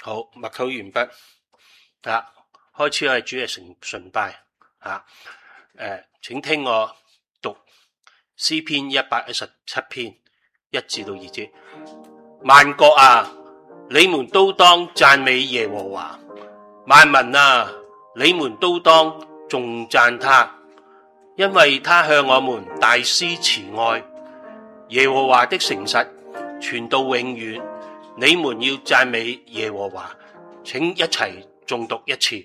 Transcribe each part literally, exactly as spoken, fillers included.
好，默禱完畢。啊，開始係主日崇崇拜。啊，誒、呃，請聽我讀詩篇一百一十七篇一至到二節。萬國啊，你們都當讚美耶和華；萬民啊，你們都當頌讚他，因為他向我們大施慈愛。耶和華的誠實傳到永遠。你們要讚美耶和華，請一齊誦讀一次。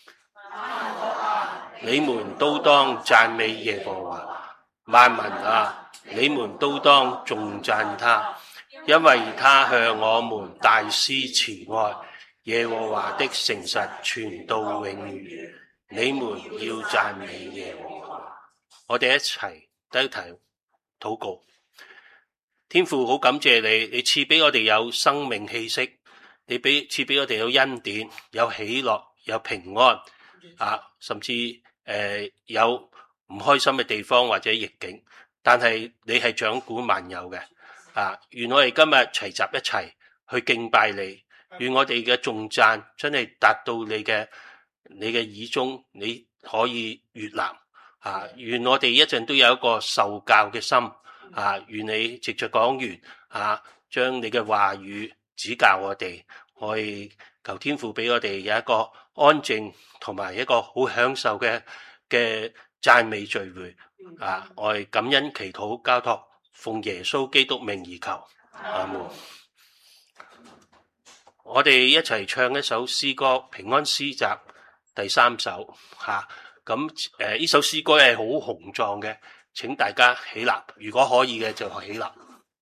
你們都當讚美耶和華，萬民啊，你們都當頌讚他，因為他向我們大施慈愛。耶和華的誠實傳到永遠。你們要讚美耶和華。我哋一齊低頭禱告。天父，好感謝你，你賜俾我哋有生命氣息，你俾賜俾我哋有恩典、有喜樂、有平安啊，甚至誒、呃、有唔開心嘅地方或者逆境，但係你係掌管萬有嘅啊！願我哋今日齊集一齊去敬拜你，願我哋嘅頌讚真係達到你嘅你嘅耳中，你可以悅納啊！願我哋一陣都有一個受教嘅心。啊！願你藉着講完啊，將你嘅話語指教我哋，我哋求天父俾我哋有一個安靜同埋一個好享受嘅嘅讚美聚會啊！我哋感恩祈禱交託，奉耶穌基督名而求，阿門。我哋一齊唱一首詩歌《平安詩集》第三首吓，咁誒呢首詩歌係好雄壯嘅。請大家起立，如果可以嘅就起立。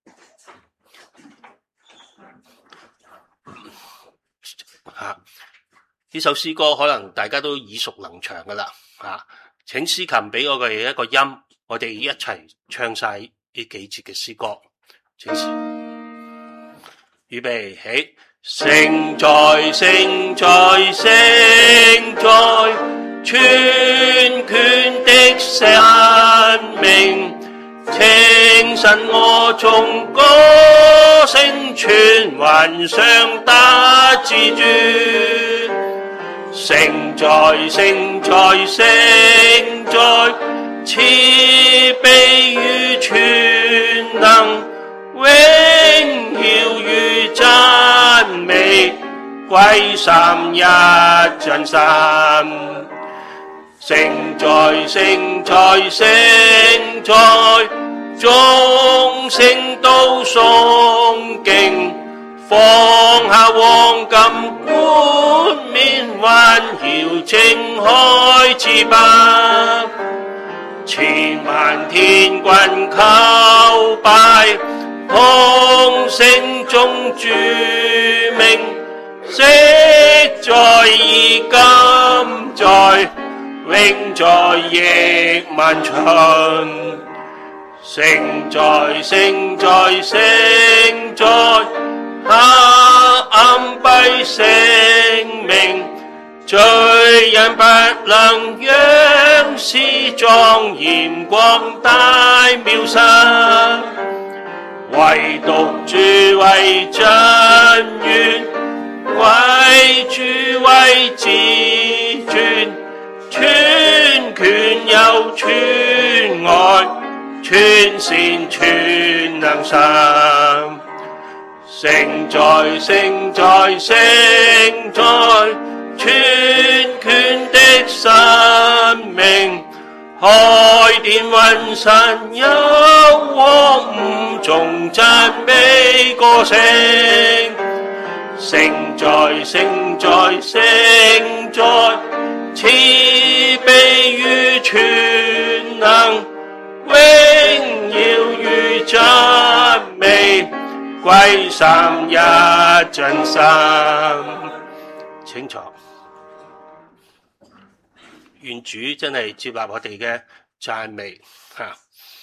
吓，呢首詩歌可能大家都耳熟能詳噶啦。吓，請司琴俾我哋一個音，我哋一齊唱晒呢幾節嘅詩歌。請司，預備起，聖哉聖哉聖哉。全權的生命，清晨我從歌聲傳雲上達至主。聖哉聖哉聖哉，慈悲與全能，榮耀與讚美，歸三一真神。聖哉聖哉聖哉，眾聖都誦經，放下黃金冠冕，環繞正開至白，千萬天軍叩拜，同聲中注明，昔在而今在，永在亦萬春。聖哉聖哉聖哉，黑暗閉聖明，罪人不能仰視莊嚴光大妙神，唯獨主為真願，為主為至尊，全權又全愛，全善全能神。聖哉聖哉聖哉，全權的生命，開典雲神有和五眾讚美歌聲。聖哉聖哉聖哉，慈悲與全能，榮耀與讚美，歸三一真神。請坐。願主真係接納我哋嘅讚美吓。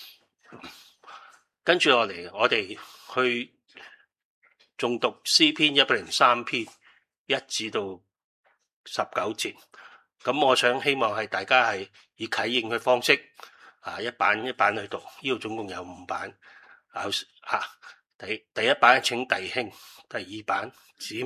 跟住落嚟，我哋去誦讀詩篇一百零三篇一至到十九節。咁我想希望係大家係以啟應嘅方式啊，一版一版去讀。呢度總共有五版啊。吓，第第一版請弟兄，第二版姊妹，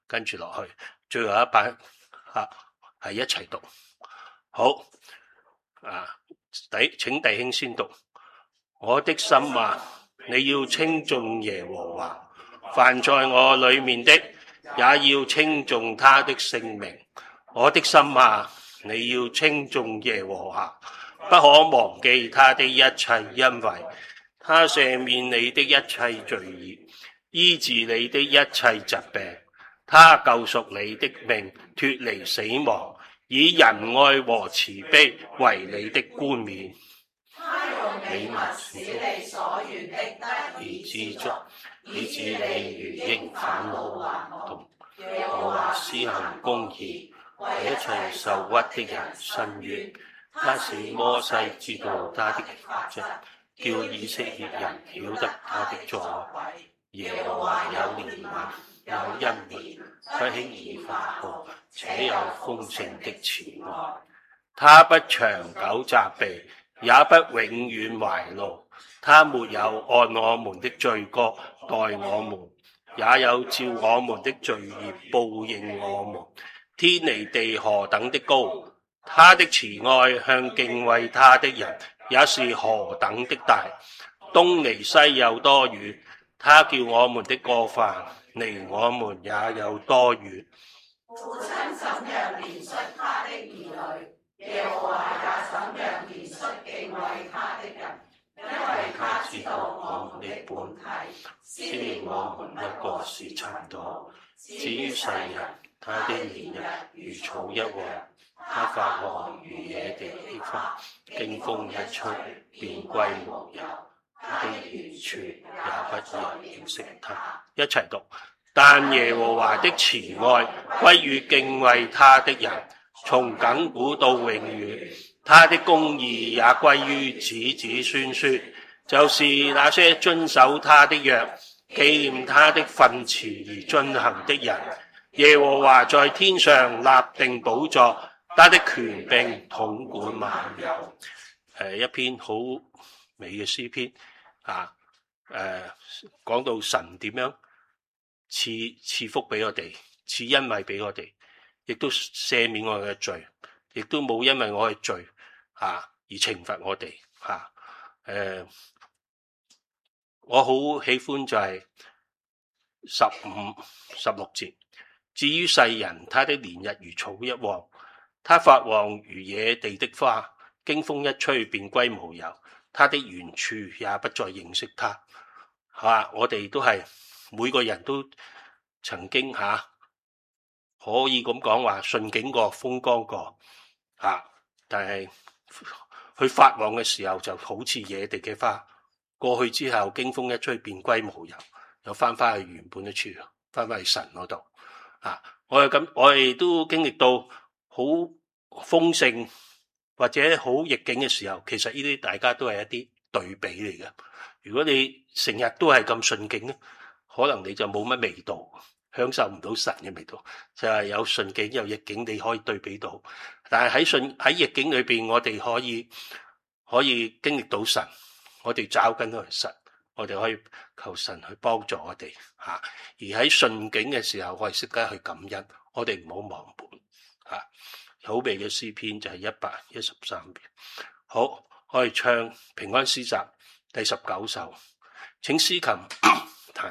跟住落去，最後一版啊係一齊讀。好啊，弟請弟兄先讀。我的心啊，你要稱頌耶和華，凡在我裏面的，也要稱頌他的聖名。我的心啊，你要稱頌耶和華，不可忘記他的一切，因為他赦免你的一切罪孽，醫治你的一切疾病。他救贖你的命，脫離死亡，以仁愛和慈悲為你的冠冕。 他用美物使你所願的得以知足，以致你如鷹返老還童。耶和華施行公義，為一切受屈的人伸冤。他使摩西知道他的法則，叫以色列人曉得他的作為。耶和華有憐憫，有恩憐，不輕易發怒，且有豐盛的慈愛。 他不長久責備，也不永遠懷怒。他沒有按我們的罪過待我們，也有照我們的罪孽報應我們。天離地何等的高，他的慈愛向敬畏他的人也是何等的大。東離西有多遠，他叫我們的過犯離我們也有多遠。 父親怎樣憐恤他的兒女，耶和華也怎樣憐恤敬畏他的人，因為他知道我們的本體，思念我們不過是塵土。至於世人，他的年日如草一旺，他發旺如野地的花，經風一吹便歸無有。他的原處也不人認識他。 一齊讀。但耶和華的慈愛歸於敬畏他的人，從亙古到永遠。他的公義也歸於子子孫孫，就是那些遵守他的約、紀念他的訓詞而遵行的人。耶和華在天上立定寶座，他的權柄統管萬有。誒，一篇好美嘅詩篇啊！誒，講到神點樣賜賜福俾我哋，賜恩惠俾我哋，亦都赦免我哋嘅罪，亦都冇因為我嘅罪啊而懲罰我哋吓。誒、啊，我好喜歡就係十五、十六節。至於世人，他的年日如草一旺，他發旺如野地的花，經風一吹便歸無有。他的原處也不再認識他。吓、啊，我哋都係每個人都曾經吓、啊，可以咁講話順境過、風光過吓、啊，但係佢發旺嘅時候就好似野地嘅花，過去之後經風一吹便歸無有，又翻翻去原本嘅處，翻翻去神嗰度。啊！我哋咁，我哋都經歷到好豐盛或者好逆境嘅時候，其實呢啲大家都係一啲對比嚟嘅。如果你成日都係咁順境咧，可能你就冇乜味道，享受唔到神嘅味道。就係有順境有逆境，你可以對比到。但係喺順喺逆境裏邊，我哋可以可以經歷到神，我哋找緊佢神。我哋可以求神去幫助我哋吓，而喺順境嘅時候，我哋識得去感恩，我哋唔好忘本吓。好美嘅詩篇就係一百一十三篇。好，我哋唱平安詩集第十九首，請司琴彈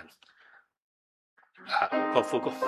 啊，國父歌。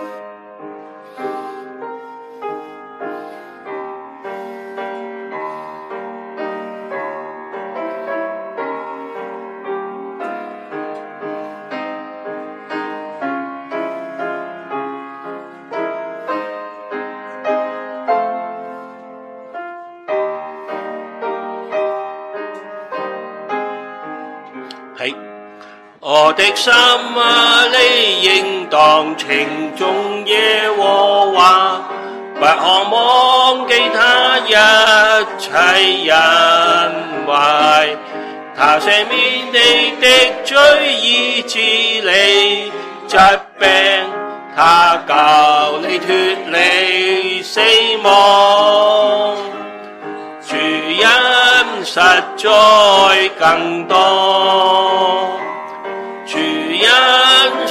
我的心啊，你應當稱頌耶和華，不可忘記他一切恩惠。他赦免你的罪，醫治你疾病，他救你脫離死亡。主恩實在更多，主恩實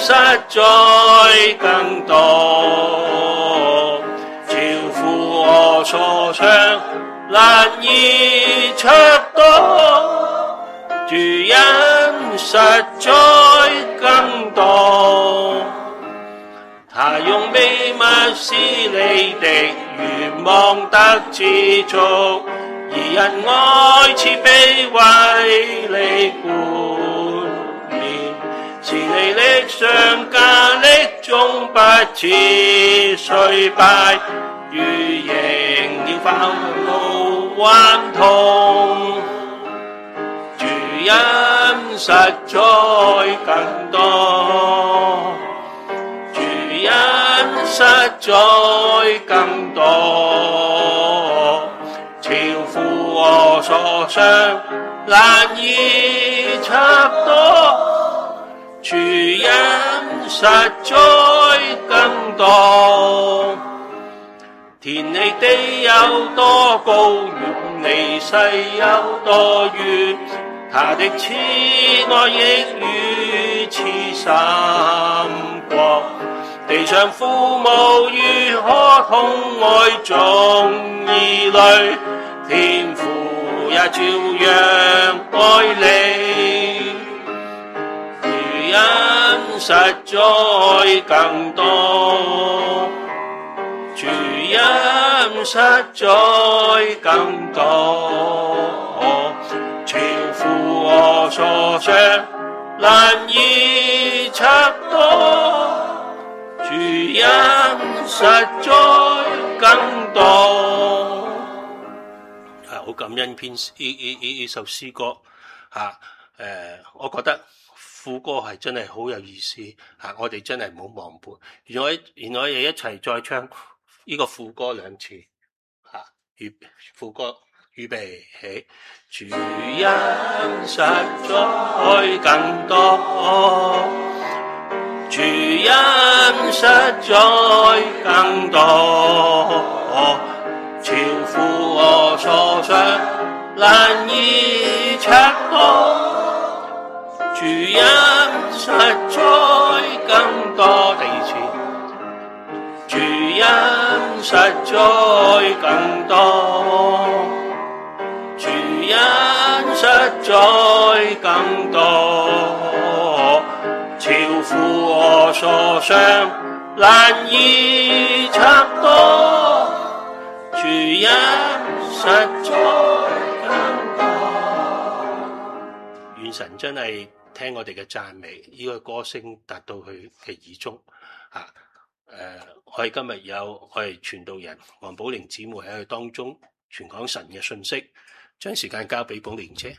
實在更多，超乎我所想，難以測度，主恩實在更多。他用美物使你的願望得知足，以恩愛慈悲為你冠冕，使你力上加力，終不致衰敗，如鷹要返老還童。主恩實在更多，主恩實在更多，超乎我所想，難以測度，主恩實在更多。天離地有多高，遠離世有多遠，他的慈愛亦如此深廣。地上父母如何疼愛眾兒女，天父也照樣愛你。主恩實在更多，主恩實在更多，超乎我所想，難以測度，主恩實在更多。啊，好感恩篇呢呢呢呢首詩歌嚇，誒、啊呃，我覺得副歌係真係好有意思嚇、啊，我哋真係唔好忘本。原來原來我哋一齊再唱呢個副歌兩次嚇，預、啊、副歌預備起，主恩實在更多，主恩實在更多，超乎我所想，難以測度，主恩實在更多。第二次，主恩實在更多，主恩實在更多，超乎我所想，難以測度，主恩實在更多。願神真係聽我哋嘅讚美，呢、這個歌聲達到佢嘅耳中啊！誒、呃，我哋今日有我哋傳道人黃寶玲姊妹喺佢當中傳講神嘅信息，將時間交俾寶玲姐。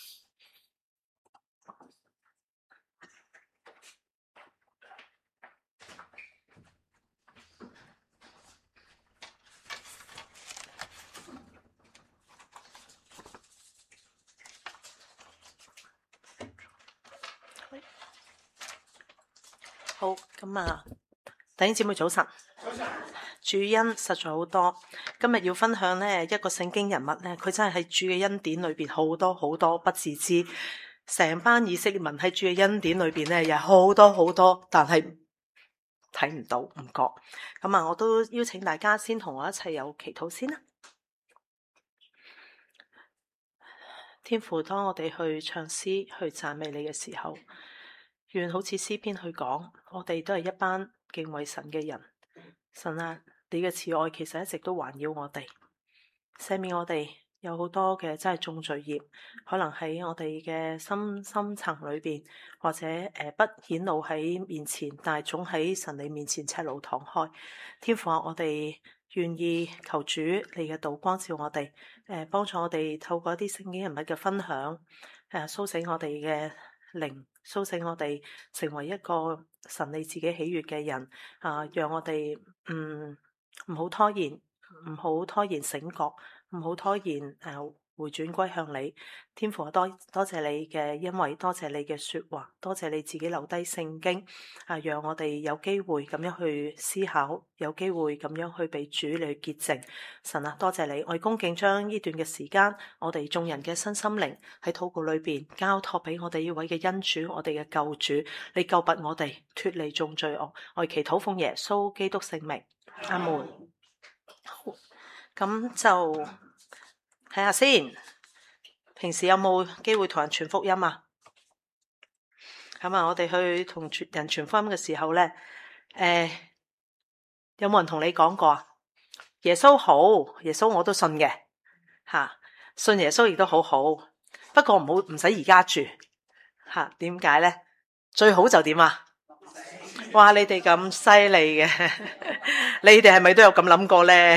好，咁啊，弟兄姊妹早晨。早晨。主恩實在好多，今日要分享呢一個聖經人物呢，佢真係喺主嘅恩典裏邊好多好多不自知，成班以色列民喺主嘅恩典裏邊呢，有好多好多，但係睇唔到唔覺。咁啊，我都邀請大家先同我一齊有祈禱先啦。天父，當我哋去唱詩去讚美你嘅時候，願好似詩篇去講，我哋都係一班敬畏神嘅人。神啊，你嘅慈愛其實一直都環繞我哋，赦免我哋有好多嘅真係重罪孽，可能喺我哋嘅心深層裏邊，或者誒、呃、不顯露喺面前，但係總喺神你面前赤露敞開。天父啊，我哋願意求主你嘅道光照我哋，誒、呃、幫助我哋透過一啲聖經人物嘅分享，誒、呃、蘇醒我哋嘅靈，蘇醒我哋成為一個神你自己喜悅嘅人啊！讓我哋唔唔好拖延，唔好拖延醒覺，唔好拖延誒回轉歸向你。天父，多多謝你嘅恩惠，多謝你嘅說話，多謝你自己留低聖經，啊，讓我哋有機會咁樣去思考，有機會咁樣去被主你去潔淨。神啊，多謝你，我恭敬將呢段嘅時間，我哋眾人嘅身心靈喺禱告裏邊交託俾我哋呢位嘅恩主，我哋嘅救主，你救拔我哋脫離眾罪惡。我祈禱奉耶穌基督聖名，阿門。咁就睇下先。平時有冇機會同人傳福音啊？咁啊，我哋去同人傳福音嘅時候呢，誒、呃，有冇人同你講過啊？耶穌好，耶穌我都信嘅，吓、啊，信耶穌亦都好好。不過唔好唔使而家住，吓、啊，點解呢？最好就點啊？哇！你哋咁犀利嘅，你哋係咪都有咁諗過呢？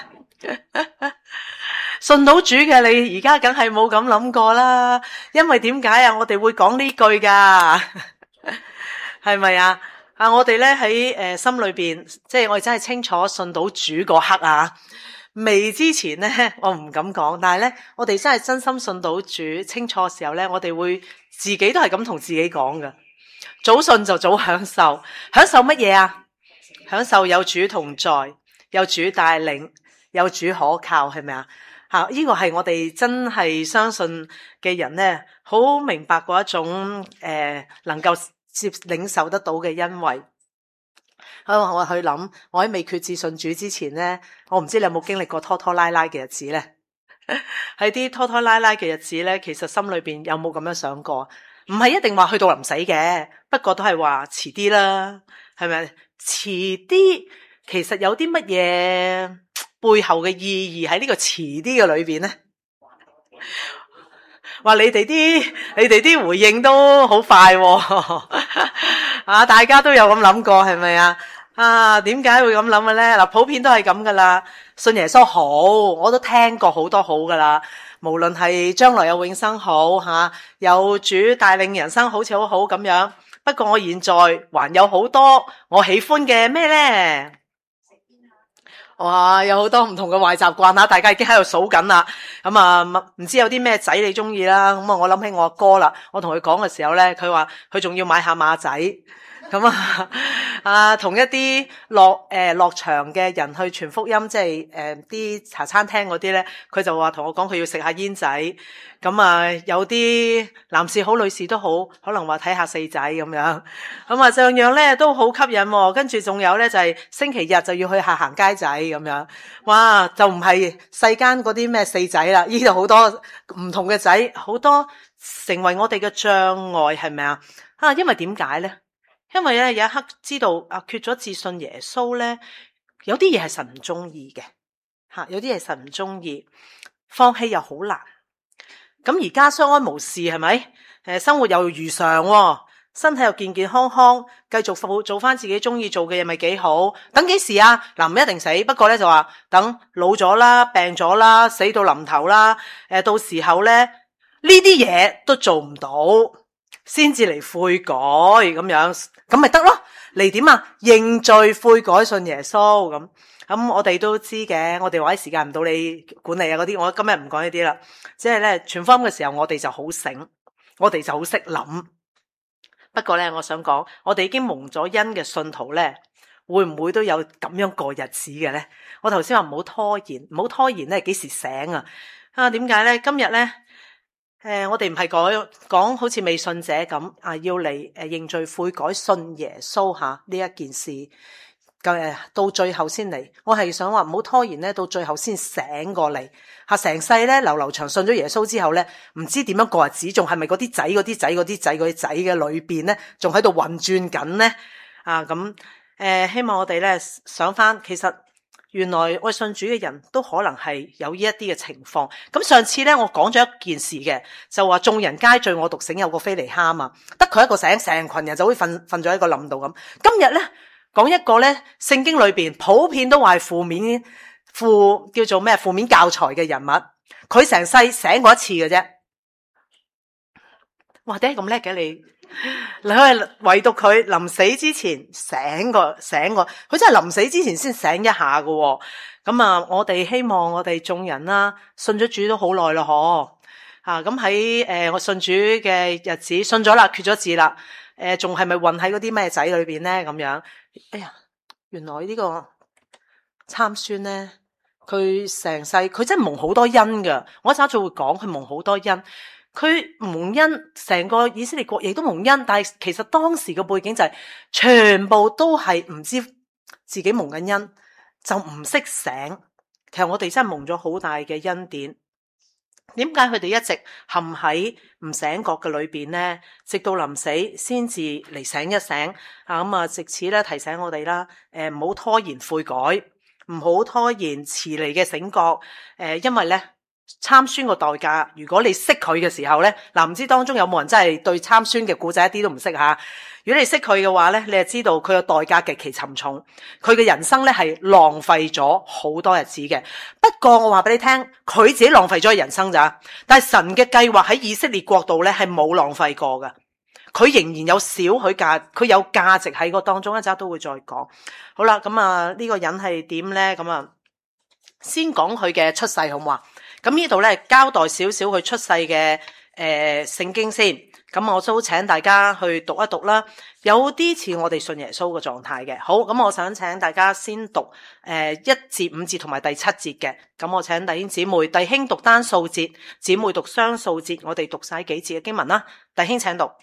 信到主嘅你而家梗係冇咁諗過啦，因為點解啊？我哋會講呢句噶，係咪啊？啊，我哋咧喺誒心裏邊，即係我哋真係清楚信到主嗰刻啊，未之前咧我唔敢講，但係咧我哋真係真心信到主清楚嘅時候咧，我哋會自己都係咁同自己講噶，早信就早享受，享受乜嘢啊？享受有主同在，有主帶領，有主可靠，係咪啊？吓，呢個係我哋真係相信嘅人咧，好明白嗰一種誒、呃，能夠接領受得到嘅恩惠。啊，我去諗，我喺未決志信主之前咧，我唔知你有冇經歷過拖拖拉拉嘅日子咧？喺啲拖拖拉拉嘅日子咧，其實心裏邊有冇咁樣想過？唔係一定話去到臨死嘅，不過都係話遲啲啦，係咪？遲啲，其實有啲乜嘢背後嘅意義喺呢個遲啲嘅裏邊咧？話你哋啲你哋啲回應都好快喎，啊！大家都有咁諗過係咪啊？啊，點解會咁諗嘅咧？嗱，普遍都係咁噶啦。信耶穌好，我都聽過好多好噶啦。無論係將來有永生好吓、啊，有主帶領人生好似好好咁樣。不過我現在還有好多我喜歡嘅咩咧？哇，有好多唔同嘅壞習慣啦，大家已經喺度數緊啦。咁啊，唔知有啲咩仔你中意啦？咁啊，我諗起我阿哥啦。我同佢講嘅時候咧，佢話佢仲要買下馬仔。咁啊，啊，同一啲落誒落場嘅人去傳福音，即係誒啲茶餐廳嗰啲咧，佢就話同我講佢要食下煙仔。咁啊，有啲男士好，女士都好，可能話睇下四仔咁樣。咁啊，樣樣咧都好吸引喎。跟住仲有咧就係星期日就要去下行街仔咁樣。哇，就唔係世間嗰啲咩四仔啦，呢度好多唔同嘅仔，好多成為我哋嘅障礙，係咪啊？啊，因為點解咧？因為咧有一刻知道啊，缺咗自信耶穌咧，有啲嘢係神唔中意嘅吓，有啲嘢神唔中意，放棄又好難。咁而家相安無事係咪？誒，生活又如常、哦，身體又健健康康，繼續做做翻自己中意做嘅嘢，咪幾好？等幾時啊？嗱，唔一定死，不過咧就話等老咗啦，病咗啦，死到臨頭啦，誒，到時候咧呢啲嘢都做唔到。先至嚟悔改咁樣，咁咪得咯？嚟點啊？認罪悔改信耶穌咁，咁我哋都知嘅。我哋話啲時間唔到你管理啊嗰啲，我今日唔講呢啲啦。即係咧傳福音嘅時候，我哋就好醒，我哋就好識諗。不過咧，我想講，我哋已經蒙咗恩嘅信徒咧，會唔會都有咁樣過日子嘅咧？我頭先話唔好拖延，唔好拖延咧，幾時醒啊？啊，點解咧？今日咧？誒、呃，我哋唔係講講好似未信者咁啊，要嚟誒、呃、認罪悔改信耶穌吓呢一件事，誒到最後先嚟。我係想話唔好拖延咧，到最後先醒過嚟吓，成世咧流流長信咗耶穌之後咧，唔知點樣過日子，仲係咪嗰啲仔嗰啲仔嗰啲仔嗰啲仔嘅裏邊咧，仲喺度運轉緊咧？啊，咁誒、呃，希望我哋咧想翻，其實。原來愛信主嘅人都可能係有呢一啲嘅情況。咁上次咧，我講咗一件事嘅，就話眾人皆醉我獨醒，有個非尼哈嘛，得佢一個醒，成群人就會瞓瞓咗喺個冧度咁。今日咧講一個咧，聖經裏邊普遍都話係負面負叫做咩負面教材嘅人物，佢成世醒過一次嘅啫。哇，點解咁叻嘅你？ 你係唯獨佢臨死之前醒過醒過，佢真係臨死之前先醒一下噶。咁啊，我哋希望我哋眾人啦，信咗主都好耐咯，嗬。啊，咁喺誒我信主嘅日子，信咗啦，決咗志啦。誒、呃，仲係咪混喺嗰啲咩仔裏邊咧？咁樣，哎呀，原來呢個參孫咧，佢成世佢真係蒙好多恩噶。我一陣再會講，佢蒙好多恩。佢蒙恩，成個以色列國亦都蒙恩，但係其實當時嘅背景就係、是、全部都係唔知自己蒙緊恩，就唔識醒。其實我哋真係蒙咗好大嘅恩典。點解佢哋一直陷喺唔醒覺嘅裏邊呢？直到臨死先至嚟醒一醒啊！咁啊，藉此咧提醒我哋啦，誒唔好拖延悔改，唔好拖延遲嚟嘅醒覺。誒、呃，因為咧。參孫個代價，如果你識佢嘅時候咧，嗱、唔知當中有冇人真係對參孫嘅故仔一啲都唔識吓？如果你識佢嘅話咧，你就知道佢嘅代價極其沉重，佢嘅人生咧係浪費咗好多日子嘅。不過我話俾你聽，佢自己浪費咗人生咋，但係神嘅計劃喺以色列國度咧係冇浪費過噶，佢仍然有少許價，佢有價值喺個當中，一陣都會再講。好啦，咁啊呢個人係點咧？咁啊先講佢嘅出世好唔好啊？咁呢度咧交代少少佢出世嘅誒聖經先，咁我都請大家去讀一讀啦。有啲似我哋信耶穌嘅狀態嘅。好，咁我想請大家先讀誒、呃、一至五節同埋第七節嘅。咁我請弟兄姊妹，弟兄讀單數節，姊妹讀雙數節，我哋讀晒幾節嘅經文啦。弟兄請讀。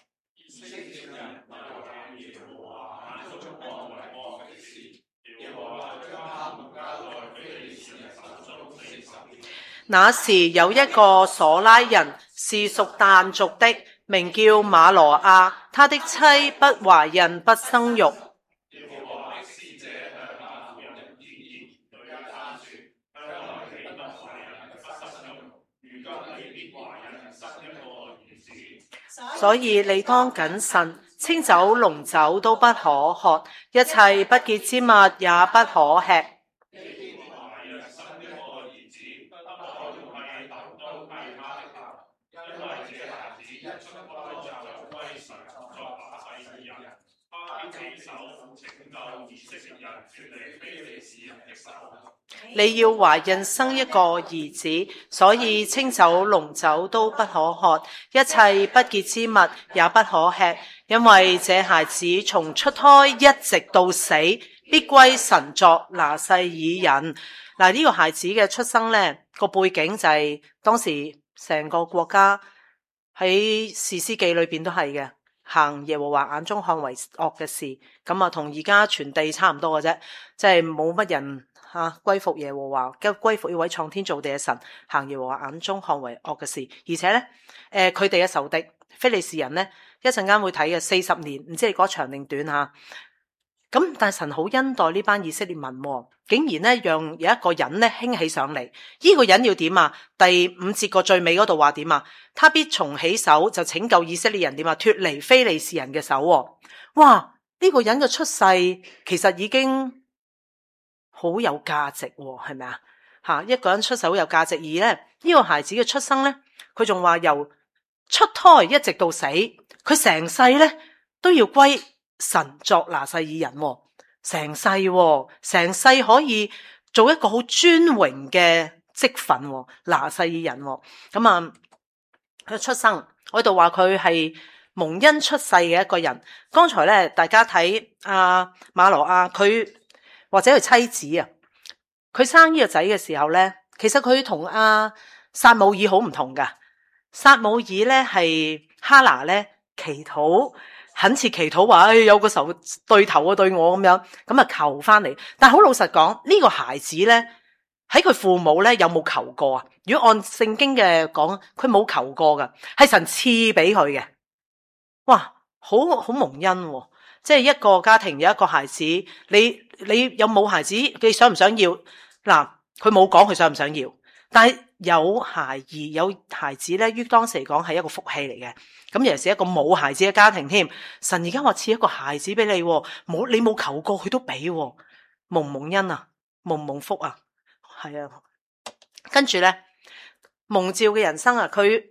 那時有一個瑣拉人，是屬但族的，名叫馬羅亞，他的妻不懷孕不生育。所以你當謹慎，清酒濃酒都不可喝，一切不潔之物也不可吃。你要懷孕生一個兒子，所以清酒濃酒都不可喝，一切不潔之物也不可吃，因為這孩子從出胎一直到死，必歸神作拿細耳人。嗱，呢個孩子嘅出生呢個背景就係、是、當時成個國家喺士師記裏邊都係嘅，行耶和華眼中看為惡嘅事，咁啊同而家全地差唔多嘅啫，即係冇乜人吓歸服耶和華，跟歸服呢位創天造地嘅神，行耶和華眼中看為惡嘅事。而且咧，誒佢哋嘅仇敵非利士人咧，一陣間會睇嘅四十年，唔知係嗰長定短吓。咁但係神好恩待呢班以色列民，竟然咧讓有一個人咧興起上嚟。呢、這個人要點啊？第五節個最尾嗰度話點啊？他必從起手就拯救以色列人點啊？脫離非利士人嘅手。哇！呢、這個人嘅出世其實已經好有價值，係咪啊？吓，一個人出世好有價值。而咧呢、這個孩子嘅出生咧，佢仲話由出胎一直到死，佢成世咧都要歸神作拿細耳人，成世成世可以做一個好尊榮嘅職分，拿細耳人。咁啊，佢出生我喺度話佢係蒙恩出世嘅一個人。剛才咧大家睇阿馬羅亞佢或者佢妻子啊，佢生呢個仔嘅時候咧，其實佢同阿撒母耳好唔同噶。撒母耳咧係哈拿咧祈禱。懇切祈禱話，哎，有個仇對頭啊對我咁樣，咁啊求翻嚟。但係好老實講，呢個孩子咧喺佢父母咧有冇求過啊？如果按聖經嘅講，佢冇求過噶，係神賜俾佢嘅。哇，好好蒙恩喎！即係一個家庭有一個孩子，你你有冇孩子？你想唔想要？嗱，佢冇講佢想唔想要，但係有孩兒有孩子咧，於當時嚟講係一個福氣嚟嘅。咁尤其是一個冇孩子嘅家庭添，神而家話賜一個孩子俾你，冇你冇求過佢都俾，蒙唔蒙恩啊？蒙唔蒙福啊？係啊，跟住咧蒙召嘅人生啊，佢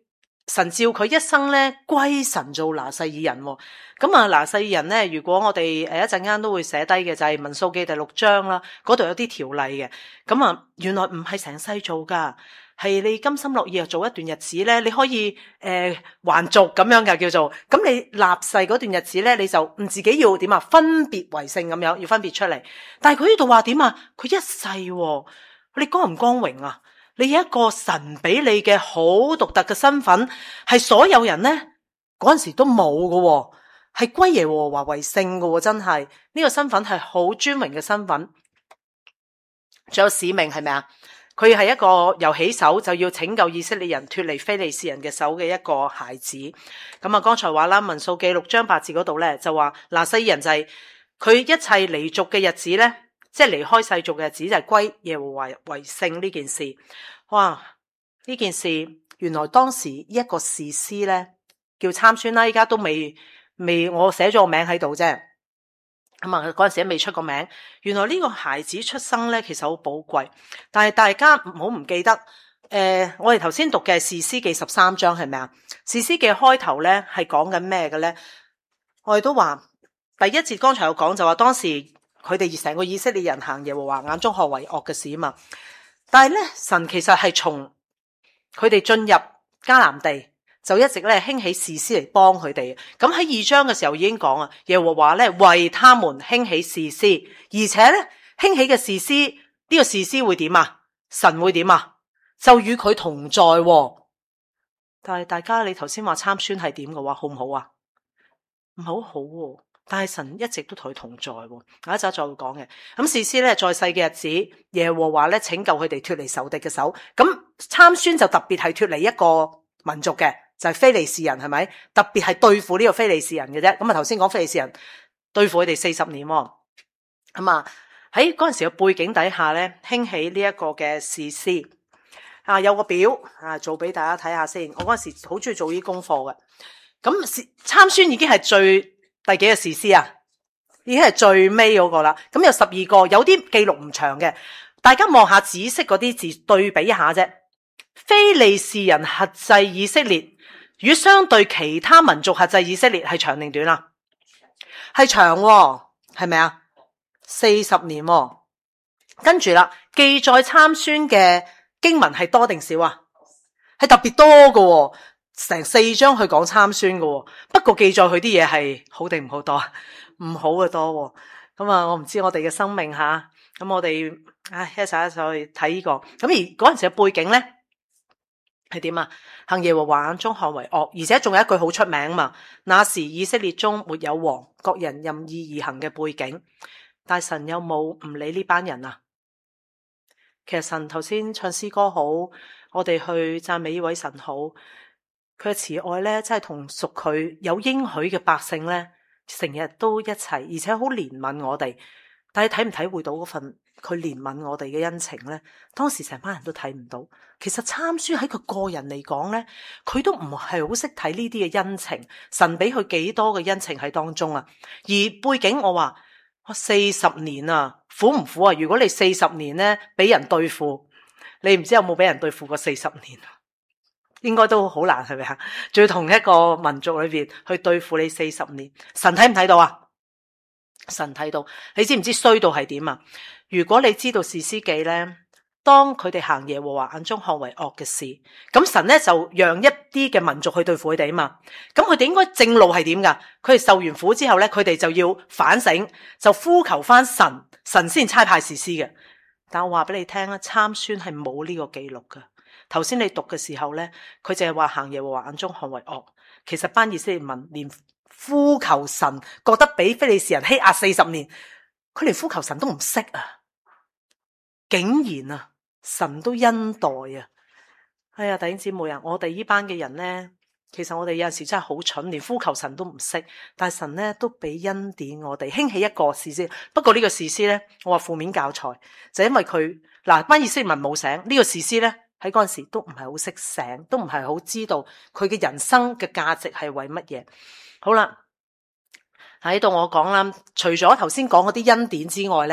神召佢一生咧歸神做拿細耳人。咁啊，拿細耳人咧，如果我哋誒一陣間都會寫低嘅就係民數記第六章啦，嗰度有啲條例嘅。咁啊，原來唔係成世做噶，係你甘心樂意啊做一段日子咧，你可以誒、呃、還俗咁樣嘅叫做。咁你立誓嗰段日子咧，你就唔自己要點啊，分別為聖咁樣，要分別出嚟。但係佢呢度話點啊？佢一世、啊，你光唔光榮啊？你有一個神俾你嘅好獨特嘅身份，係所有人咧嗰陣時都冇嘅，係歸耶和華為聖嘅，真係呢、這個身份係好尊榮嘅身份。仲有使命係咪啊？佢係一個由起手就要拯救以色列人脫離非利士人嘅手嘅一個孩子。咁啊，剛才話啦，民數記六章八字嗰度咧就話拿細耳人就係、是、佢一切離俗嘅日子咧。即係離開世俗嘅日子就係歸耶和華為聖呢件事。哇！呢件事原來當時一個士師咧叫參孫啦，依家都未未我寫咗個名喺度啫。咁啊嗰陣時都未出個名。原來呢個孩子出生咧其實好寶貴，但係大家唔好唔記得。誒、呃，我哋頭先讀嘅士師記十三章係咪啊？士師記開頭咧係講緊咩嘅咧？我哋都話第一節剛才有講就話當時。佢哋成個以色列人行耶和華眼中看為惡嘅事啊嘛，但係咧神其實係從佢哋進入迦南地就一直咧興起士師嚟幫佢哋。咁喺二章嘅時候已經講啊，耶和華咧為他們興起士師，而且咧興起嘅士師呢、這個士師會點啊？神會點啊？就與佢同在、哦。但係大家你頭先話參孫係點嘅話，好唔好啊？唔係好好、哦。但係神一直都同佢同在，下一集再會講嘅。咁士師咧在世嘅日子，耶和華咧拯救佢哋脫離仇敵嘅手。咁參孫就特別係脫離一個民族嘅，就係、是、非利士人，係咪？特別係對付呢個非利士人嘅啫。咁啊頭先講非利士人對付佢哋四十年，咁啊喺嗰陣時嘅背景底下咧，興起呢一個嘅士師啊，有個表啊做俾大家睇下先。我嗰陣時好中意做呢啲功課嘅。咁參孫已經係最。第幾個士師啊？已經係最尾嗰個啦。咁有十二個，有啲記錄唔長嘅。大家望下紫色嗰啲字對比一下啫。非利士人轄制以色列，與相對其他民族轄制以色列係長定短啊？係長喎，係咪啊？四十年喎。跟住啦，記載參孫嘅經文係多定少啊？係特別多㗎喎。成四章去講參孫嘅，不過記載佢啲嘢係好定唔好多，唔好嘅多。咁啊，我唔知我哋嘅生命吓，咁我哋唉一齊一齊去睇呢個。咁而嗰陣時嘅背景咧係點啊？行耶和華眼中看為惡，而且仲有一句好出名嘛。那時以色列中沒有王，各人任意而行嘅背景。但係神有冇唔理呢班人啊？其實神頭先唱詩歌好，我哋去讚美呢位神好。佢嘅慈愛咧，真係同屬佢有應許嘅百姓咧，成日都一齊，而且好憐憫我哋。但係體唔體會到嗰份佢憐憫我哋嘅恩情咧？當時成班人都睇唔到。其實參孫喺佢個人嚟講咧，佢都唔係好識睇呢啲嘅恩情。神俾佢幾多嘅恩情喺當中啊？而背景我話，我四十年啊，苦唔苦啊？如果你四十年咧俾人對付，你唔知有冇俾人對付過四十年？應該都好難，係咪啊？仲要同一個民族裏邊去對付你四十年，神睇唔睇到啊？神睇到，你知唔知衰到係點啊？如果你知道士師記咧，當佢哋行耶和華眼中看為惡嘅事，咁神咧就讓一啲嘅民族去對付佢哋啊嘛。咁佢哋應該正路係點噶？佢哋受完苦之後咧，佢哋就要反省，就呼求翻神，神先差派士師嘅。但我話俾你聽啊，參孫係冇呢個記錄噶。頭先你讀嘅時候咧，佢淨係話行耶和華眼中看為惡。其實班以色列民連呼求神，覺得俾非利士人欺壓四十年，佢連呼求神都唔識啊！竟然啊，神都恩待啊！哎呀，弟兄姊妹啊，我哋呢班嘅人咧，其實我哋有陣時真係好蠢，連呼求神都唔識。但係神咧都俾恩典我哋，興起一個士師。不過呢個士師咧，我話負面教材，就因為佢嗱班以色列民冇醒，呢、這個士師咧。喺嗰陣時都唔係好識醒，都唔係好知道佢嘅人生嘅價值係為乜嘢。好啦，喺度我講啦，除咗頭先講嗰啲恩典之外咧，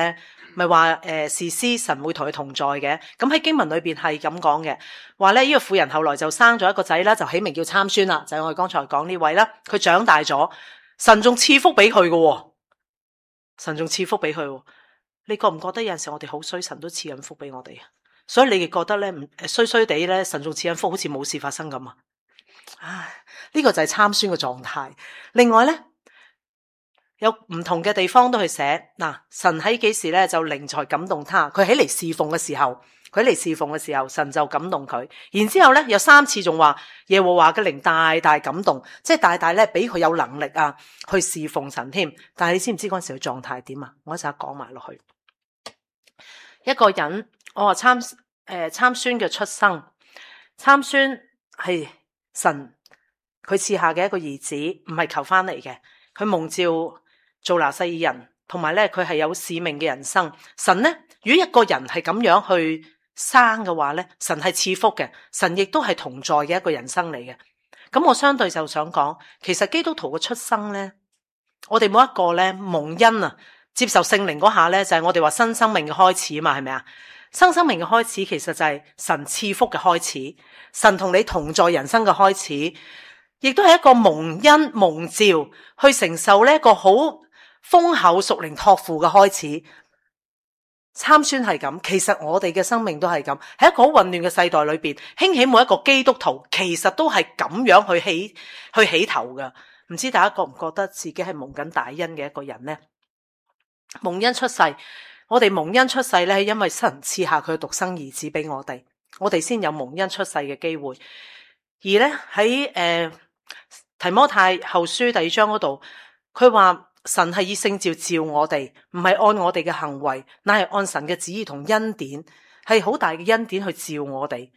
咪話誒士師神會同佢同在嘅。咁喺經文裏邊係咁講嘅，話咧呢個婦人後來就生咗一個仔啦，就起名叫參孫啦，就係我哋剛才講呢位啦。佢長大咗，神仲賜福俾佢嘅，神仲賜福俾佢。你覺唔覺得有陣時我哋好衰，神都賜緊福俾我哋啊？所以你哋覺得咧唔衰衰地咧，神仲賜緊福，好似冇事發生咁啊？唉，呢個就係參孫嘅狀態。另外咧，有唔同嘅地方都去寫嗱，神喺幾時咧就靈才感動他，佢起嚟侍奉嘅時候，佢嚟侍奉嘅時候，神就感動佢。然之後咧有三次仲話耶和華嘅靈大大感動，即係大大咧俾佢有能力啊去侍奉神添。但係你知唔知嗰陣時嘅狀態點啊？我一陣講埋落去。一個人，我話參誒參孫嘅出生，參孫係神佢賜下嘅一個兒子，唔係求翻嚟嘅，佢蒙召做拿細耳人，同埋咧佢係有使命嘅人生。神咧，如果一個人係咁樣去生嘅話咧，神係賜福嘅，神亦都係同在嘅一個人生嚟嘅。咁我相對就想講，其實基督徒嘅出生咧，我哋每一個咧蒙恩啊，接受聖靈嗰下咧，就係我哋話新生命嘅開始嘛，係咪啊？新生命嘅開始其實就係神賜福嘅開始，神同你同在人生嘅開始，亦都係一個蒙恩蒙召去承受呢一個好豐厚屬靈託付嘅開始。參孫係咁，其實我哋嘅生命都係咁，喺一個好混亂嘅世代裏邊，興起每一個基督徒，其實都係咁樣去起去起頭噶。唔知大家覺唔覺得自己係蒙緊大恩嘅一個人呢？蒙恩出世，我哋蒙恩出世咧，係因為神賜下佢獨生兒子俾我哋，我哋先有蒙恩出世嘅機會。而咧喺誒提摩太後書第二章嗰度，佢話神係以聖召召我哋，唔係按我哋嘅行為，乃係按神嘅旨意同恩典，係好大嘅恩典去召我哋。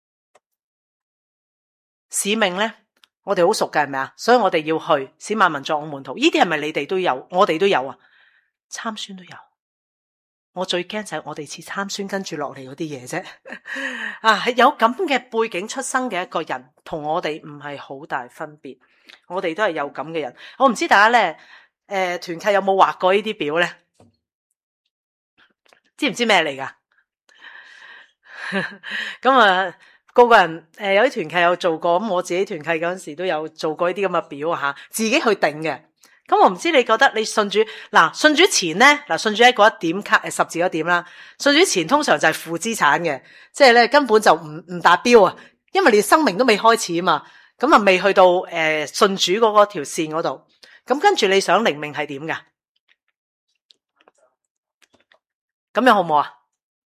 使命咧，我哋好熟嘅係咪啊？所以我哋要去使萬民作我門徒。呢啲係咪你哋都有？我哋都有啊，參孫都有。我最驚就係我哋似參孫跟住落嚟嗰啲嘢啫。啊，係有咁嘅背景出生嘅一個人，同我哋唔係好大分別。我哋都係有咁嘅人。我唔知大家咧，誒、呃，團契有冇畫過呢啲表咧？知唔知咩嚟噶？咁啊，個個人誒、呃，有啲團契有做過，咁我自己團契嗰陣時都有做過呢啲咁嘅表啊，吓，自己去定嘅。咁我唔知你覺得你信主嗱，信主前咧嗱，信主喺嗰一點卡誒十字嗰點啦，信主前通常就係負資產嘅，即係咧根本就唔唔達標啊，因為你生命都未開始啊嘛，咁啊未去到誒、呃、信主嗰個條線嗰度，咁跟住你想靈命係點噶？咁樣好唔好啊？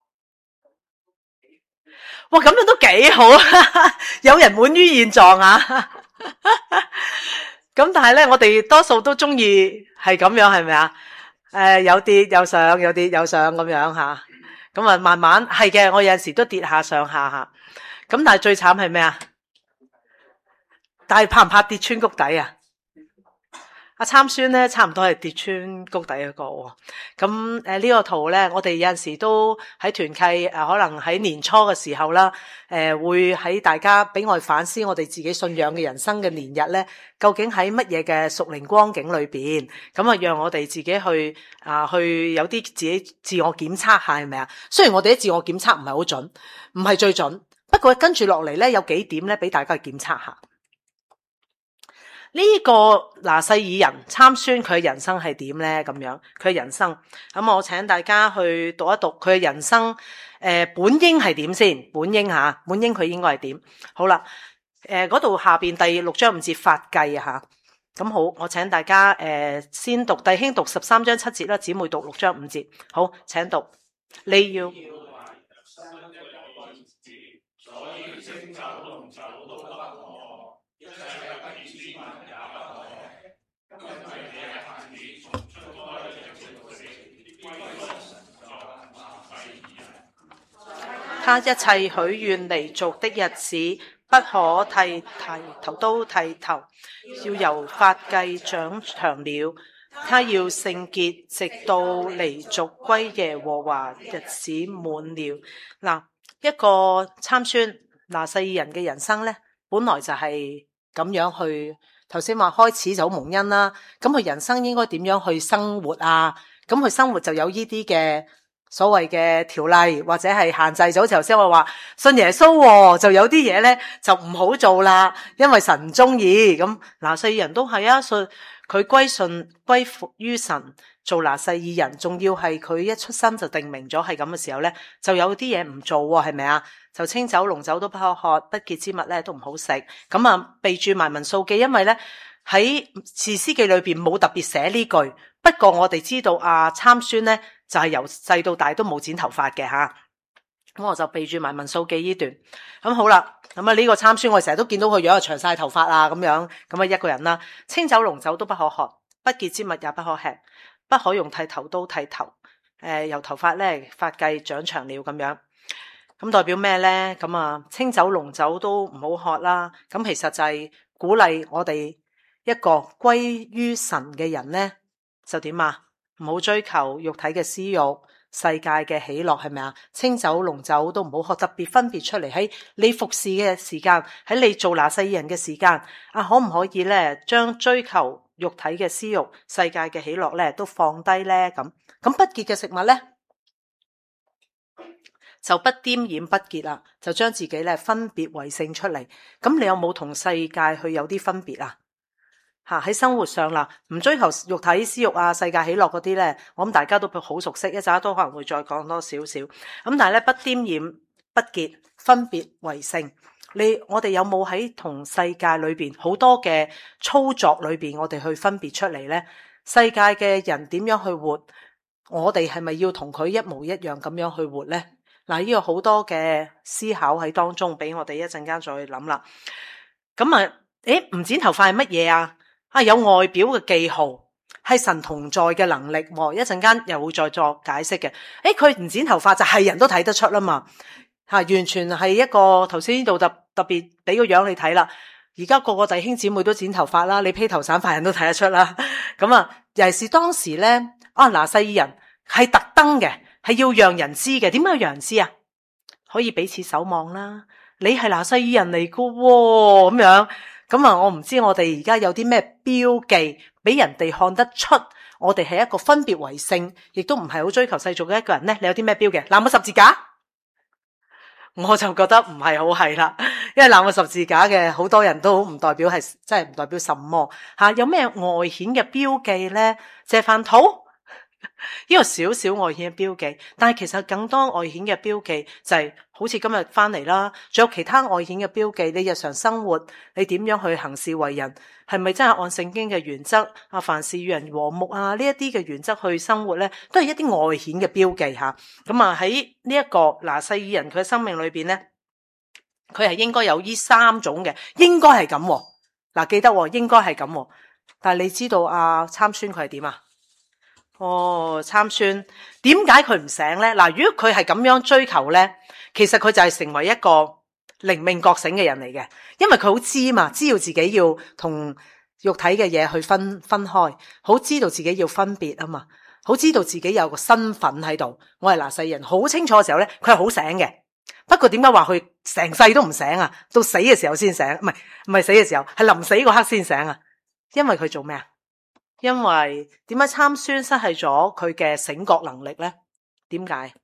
哇，咁樣都幾好啊！有人滿於現狀啊！咁但係咧，我哋多數都中意係咁樣，係咪啊？誒、呃，有跌有上，有跌有上咁樣吓。咁啊，慢慢係嘅。我有陣時都跌下上下吓。咁但係最慘係咩啊？但係怕唔怕跌穿谷底啊？阿參孫咧，差唔多係跌穿谷底一個。咁誒呢個圖咧，我哋有陣時都喺團契誒、呃，可能喺年初嘅時候啦，誒、呃、會喺大家俾我哋反思我哋自己信仰嘅人生嘅年日咧，究竟喺乜嘢嘅屬靈光景裏邊？咁啊，讓我哋自己去啊、呃，去有啲自己自我檢測下係咪啊？雖然我哋啲自我檢測唔係好準，唔係最準，不過跟住落嚟咧，有幾點咧，俾大家去檢測下。呢、這個拿細耳人參孫佢嘅人生係點咧？咁樣佢嘅人生，咁我請大家去讀一讀佢嘅人生。誒、呃，本應係點先？本應吓，本應佢應該係點？好啦，誒嗰度下邊第六章五節法計啊吓，咁好，我請大家誒、呃、先讀弟兄讀十三章七節啦，姊妹讀六章五節。好，請讀。你要。他一切許願離俗的日子，不可剃剃頭刀剃頭，要由髮髻長長了。他要聖潔，直到離俗歸耶和華日子滿了。嗱，一個參孫拿細耳人嘅人生咧，本來就係咁樣去。頭先話開始就好蒙恩啦，咁佢人生應該點樣去生活啊？咁佢生活就有呢啲嘅所謂嘅條例或者係限制，就好似頭先我話信耶穌喎，就有啲嘢咧就唔好做啦，因為神唔中意。咁拿細耳人都係啊，信佢歸順歸服於神，做拿細耳人，仲要係佢一出生就定明咗係咁嘅時候咧，就有啲嘢唔做喎，係咪啊？就清酒濃酒都不可喝，不潔之物咧都唔好食。咁啊備註埋民數記，因為咧喺士師記裏邊冇特別寫呢句，不過我哋知道啊參孫咧就係由細到大都冇剪頭髮嘅吓，咁我就備註埋民數記呢段。咁好啦，咁啊呢個參孫我成日都見到佢樣係長晒頭髮啊咁樣，咁啊一個人啦，清酒濃酒都不可喝，不潔之物也不可吃，不可用剃頭刀剃頭，誒、呃、由頭髮咧髮髻長長了咁樣。咁代表咩咧？咁啊清酒濃酒都唔好喝啦。咁其實就係鼓勵我哋一個歸於神嘅人咧，就點啊？唔好追求肉體嘅私欲、世界嘅喜樂，係咪啊？清酒濃酒都唔好喝，特別分別出嚟喺你服侍嘅時間，喺你做拿細耳人嘅時間啊，可唔可以咧將追求肉體嘅私欲、世界嘅喜樂咧都放低咧？咁咁不潔嘅食物咧？就不沾染不潔啦，就將自己咧分別為聖出嚟。咁你有冇同世界去有啲分別啊？吓喺生活上啦，唔追求肉體私欲啊、世界喜樂嗰啲咧，我諗大家都好熟悉，一陣都可能會再講多少少。咁但係咧不沾染不潔，分別為聖。你我哋有冇喺同世界裏邊好多嘅操作裏邊，我哋去分別出嚟咧？世界嘅人點樣去活，我哋係咪要同佢一模一樣咁樣去活咧？嗱，呢個好多嘅思考喺當中，俾我哋一陣間再諗啦。咁啊，誒，唔剪頭髮係乜嘢啊？啊，有外表嘅記號，係神同在嘅能力。一陣間又會再作解釋嘅。誒，佢唔剪頭髮就係人都睇得出啦嘛。吓，完全係一個頭先呢度特特別俾個樣你睇啦。而家個個弟兄姊妹都剪頭髮啦，你披頭散髮人都睇得出啦。咁啊，尤其是當時咧，啊拿細耳人係特登嘅。係要讓人知嘅，點解要讓人知啊？可以彼此守望啦。你係拿細耳人嚟噶喎，咁樣咁啊！我唔知我哋而家有啲咩標記，俾人哋看得出我哋係一個分別為聖，亦都唔係好追求世俗嘅一個人咧。你有啲咩標記？攬個十字架，我就覺得唔係好係啦，因為攬個十字架嘅好多人都唔代表係，真係唔代表什麼吓、啊。有咩外顯嘅標記咧？謝飯肚。呢個少少外顯嘅標記，但係其實更多外顯嘅標記就係好似今日翻嚟啦，仲有其他外顯嘅標記。你日常生活你點樣去行事為人，係咪真係按聖經嘅原則啊？凡事與人和睦啊，呢一啲嘅原則去生活咧，都係一啲外顯嘅標記吓。咁啊喺呢一個拿細耳人佢嘅生命裏邊咧，佢係應該有呢三種嘅，應該係咁嗱，記得應該係咁。但係你知道阿參孫佢係點啊？哦，參孫點解佢唔醒咧？嗱，如果佢係咁樣追求咧，其實佢就係成為一個靈命覺醒嘅人嚟嘅，因為佢好知嘛，知道自己要同肉體嘅嘢去分分開，好知道自己要分別啊嘛，好知道自己有個身份喺度。我係拿細耳人，好清楚嘅時候咧，佢係好醒嘅。不過點解話佢成世都唔醒啊？到死嘅時候先醒，唔係唔係死嘅時候，係臨死嗰刻先醒啊？因為佢做咩啊？因為點解參孫失去咗佢嘅醒覺能力咧？點解？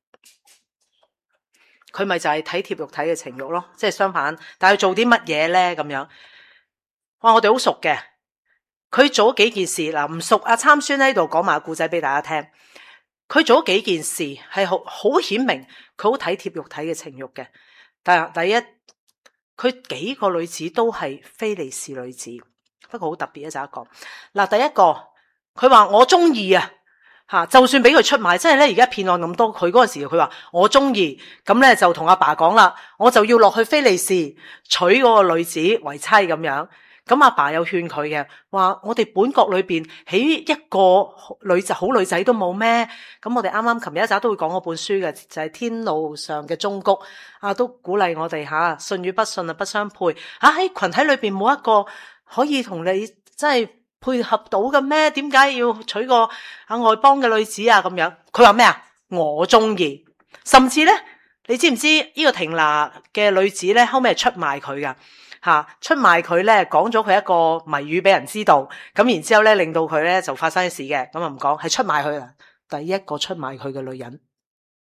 佢咪就係體貼肉體嘅情慾咯，即係相反。但係做啲乜嘢咧？咁樣，哇！我哋好熟嘅，佢做咗幾件事嗱，唔熟阿參孫喺度講埋個故仔俾大家聽。佢做咗幾件事係好好顯明，佢好體貼肉體嘅情慾嘅。但係第一，佢幾個女子都係非利士女子。不過好特別一就一個嗱，第一個佢話我中意啊吓，就算俾佢出賣，即係咧而家騙案咁多，佢嗰陣時佢話我中意，咁咧就同阿爸講啦，我就要落去非利士娶嗰個女子為妻咁樣。咁阿爸又勸佢嘅，話我哋本國裏邊起一個女仔好女仔都冇咩？咁我哋啱啱琴日一集都會講嗰本書嘅，就係、是、天路上嘅忠告啊，都鼓勵我哋吓，信與不信啊不相配啊，喺群體裏邊冇一個可以同你真係配合到嘅咩？點解要娶個啊外邦嘅女子啊？咁樣佢話咩啊？我中意，甚至咧，你知唔知呢個亭拿嘅女子咧，後尾係出賣佢噶吓，出賣佢咧，講咗佢一個謎語俾人知道，咁然之後咧，令到佢咧就發生事嘅，咁啊唔講，係出賣佢啦，第一個出賣佢嘅女人。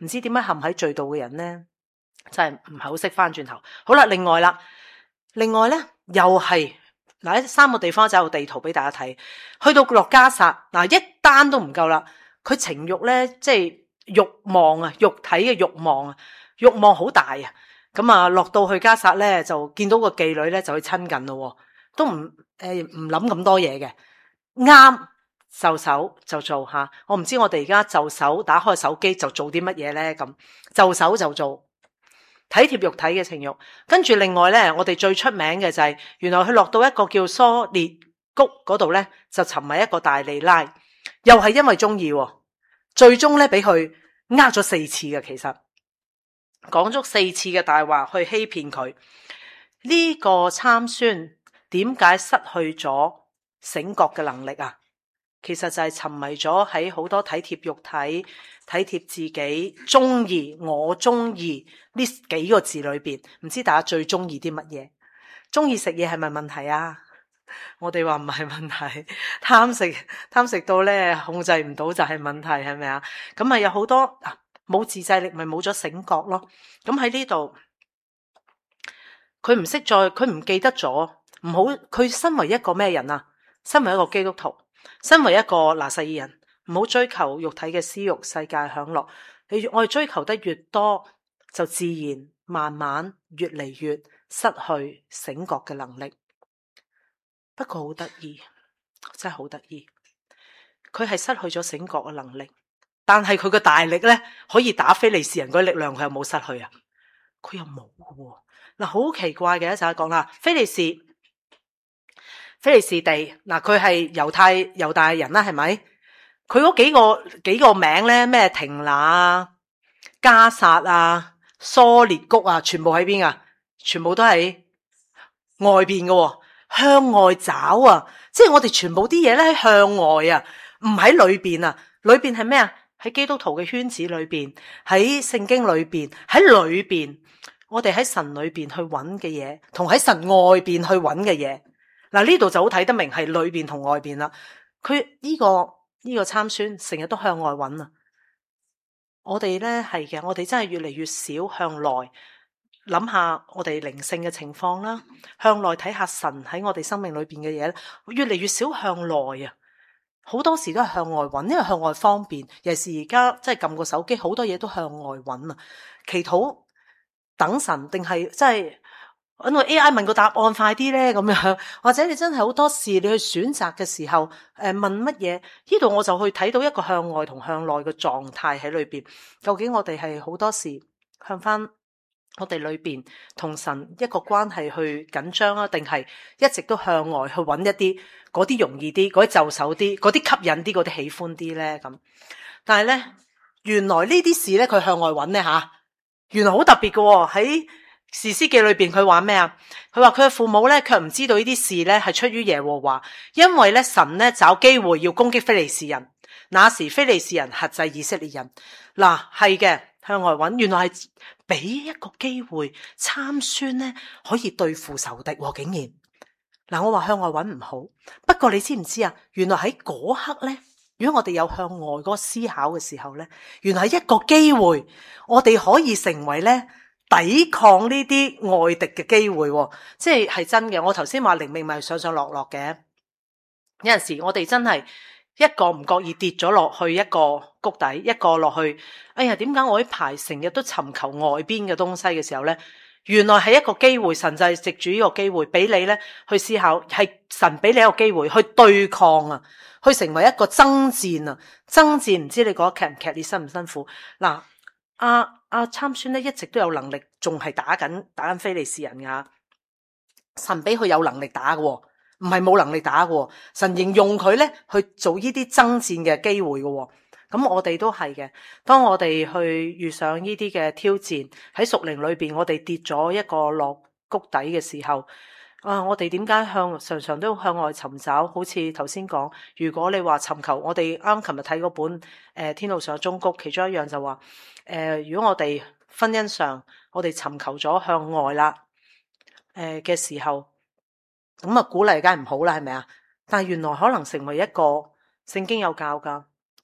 唔知點解陷喺罪道嘅人咧，真係唔係好識翻轉頭。好啦，另外啦，另外咧又係嗱，三個地方就有地圖俾大家睇，去到落加薩嗱，一單都唔夠啦，佢情慾咧即係慾望啊，肉體嘅慾望啊，慾望好大啊。咁啊，落到去加薩咧，就見到個妓女咧，就去親近咯，都唔誒唔諗咁多嘢嘅，啱就手就做吓。我唔知我哋而家就手打開手機就做啲乜嘢咧，咁就手就做體貼肉體嘅情慾。跟住另外咧，我哋最出名嘅就係、是、原來佢落到一個叫蘇列谷嗰度咧，就沉迷一個大利拉，又係因為中意，最終咧俾佢呃咗四次嘅，其實。講足四次嘅大話去欺騙佢，呢個參孫點解失去咗醒覺嘅能力啊？其實就係沉迷咗喺好多體貼肉體、體貼自己、中意我中意呢幾個字裏邊，唔知大家最中意啲乜嘢？中意食嘢係咪問題啊？我哋話唔係問題，貪食貪食到咧控制唔到就係問題，係咪啊？咁啊有好多冇自制力，咪冇咗醒覺咯。咁喺呢度，佢唔識再，佢唔記得咗，唔好。佢身為一個咩人啊？身為一個基督徒，身為一個拿撒耳人，唔好追求肉體嘅私欲、世界享樂。你我哋追求得越多，就自然慢慢越嚟越失去醒覺嘅能力。不過好得意，真係好得意，佢係失去咗醒覺嘅能力。但係佢個大力咧，可以打非利士人嗰啲力量，佢有冇失去啊？佢又冇喎。嗱，好奇怪嘅，一陣講啦。非利士，非利士地，嗱，佢係猶太猶大人啦，係咪？佢嗰幾個幾個名咧，咩亭拿啊、加薩啊、蘇列谷啊，全部喺邊啊？全部都喺外邊嘅，向外找啊！即係我哋全部啲嘢咧喺向外啊，唔喺裏邊啊。裏邊係咩啊？喺基督徒嘅圈子裏邊，喺聖經裏邊，喺裏邊，我哋喺神裏邊去揾嘅嘢，同喺神外邊去揾嘅嘢。嗱，呢度就好睇得明係裏邊同外邊啦。佢呢個呢個參孫成日都向外揾啊。我哋咧係嘅，我哋真係越嚟越少向內諗下我哋靈性嘅情況啦，向內睇下神喺我哋生命裏邊嘅嘢，越嚟越少向內啊。好多時都係向外揾，因為向外方便。尤其是而家即係撳個手機，好多嘢都向外揾啊。祈禱等神，定係即係揾個 A I 問個答案快啲咧咁樣，或者你真係好多事你去選擇嘅時候，誒問乜嘢？呢度我就去睇到一個向外同向內嘅狀態喺裏邊。究竟我哋係好多時向翻我哋裏邊同神一個關係去緊張啊，定係一直都向外去揾一啲嗰啲容易啲、嗰啲就手啲、嗰啲吸引啲、嗰啲喜歡啲咧咁？但係咧，原來呢啲事咧，佢向外揾咧吓，原來好特別嘅喎。喺士師記裏邊，佢話咩啊？佢話佢嘅父母咧，卻唔知道呢啲事咧係出於耶和華，因為咧神咧找機會要攻擊非利士人，那時非利士人轄制以色列人。嗱，係嘅。向外揾，原來係俾一個機會參孫咧，可以對付仇敵，竟然嗱，我話向外揾唔好，不過你知唔知啊？原來喺嗰刻咧，如果我哋有向外嗰個思考嘅時候咧，原來係一個機會，我哋可以成為咧抵抗呢啲外敵嘅機會，即係係真嘅。我頭先話靈命咪上上落落嘅，有陣時我哋真係。一個唔覺意跌咗落去一個谷底，一個落去，哎呀，點解我呢排成日都尋求外邊嘅東西嘅時候咧？原來係一個機會，神就係藉住呢個機會俾你咧去思考，係神俾你一個機會去對抗啊，去成為一個爭戰啊，爭戰唔知你覺得劇唔劇烈，辛唔辛苦？嗱，阿阿參孫咧一直都有能力，仲係打緊打緊非利士人噶，神俾佢有能力打嘅。唔係冇能力打嘅，神形容佢咧去做呢啲爭戰嘅機會嘅，咁我哋都係嘅。當我哋去遇上呢啲嘅挑戰喺屬靈裏邊，我哋跌咗一個落谷底嘅時候，啊，我哋點解向常常都向外尋找？好似頭先講，如果你話尋求，我哋啱琴日睇嗰本誒、呃《天路上忠告》，其中一樣就話，誒、呃，如果我哋婚姻上我哋尋求咗向外啦，誒、呃、嘅時候。咁啊，鼓勵梗係唔好啦，係咪啊？但係原來可能成為一個聖經有教噶，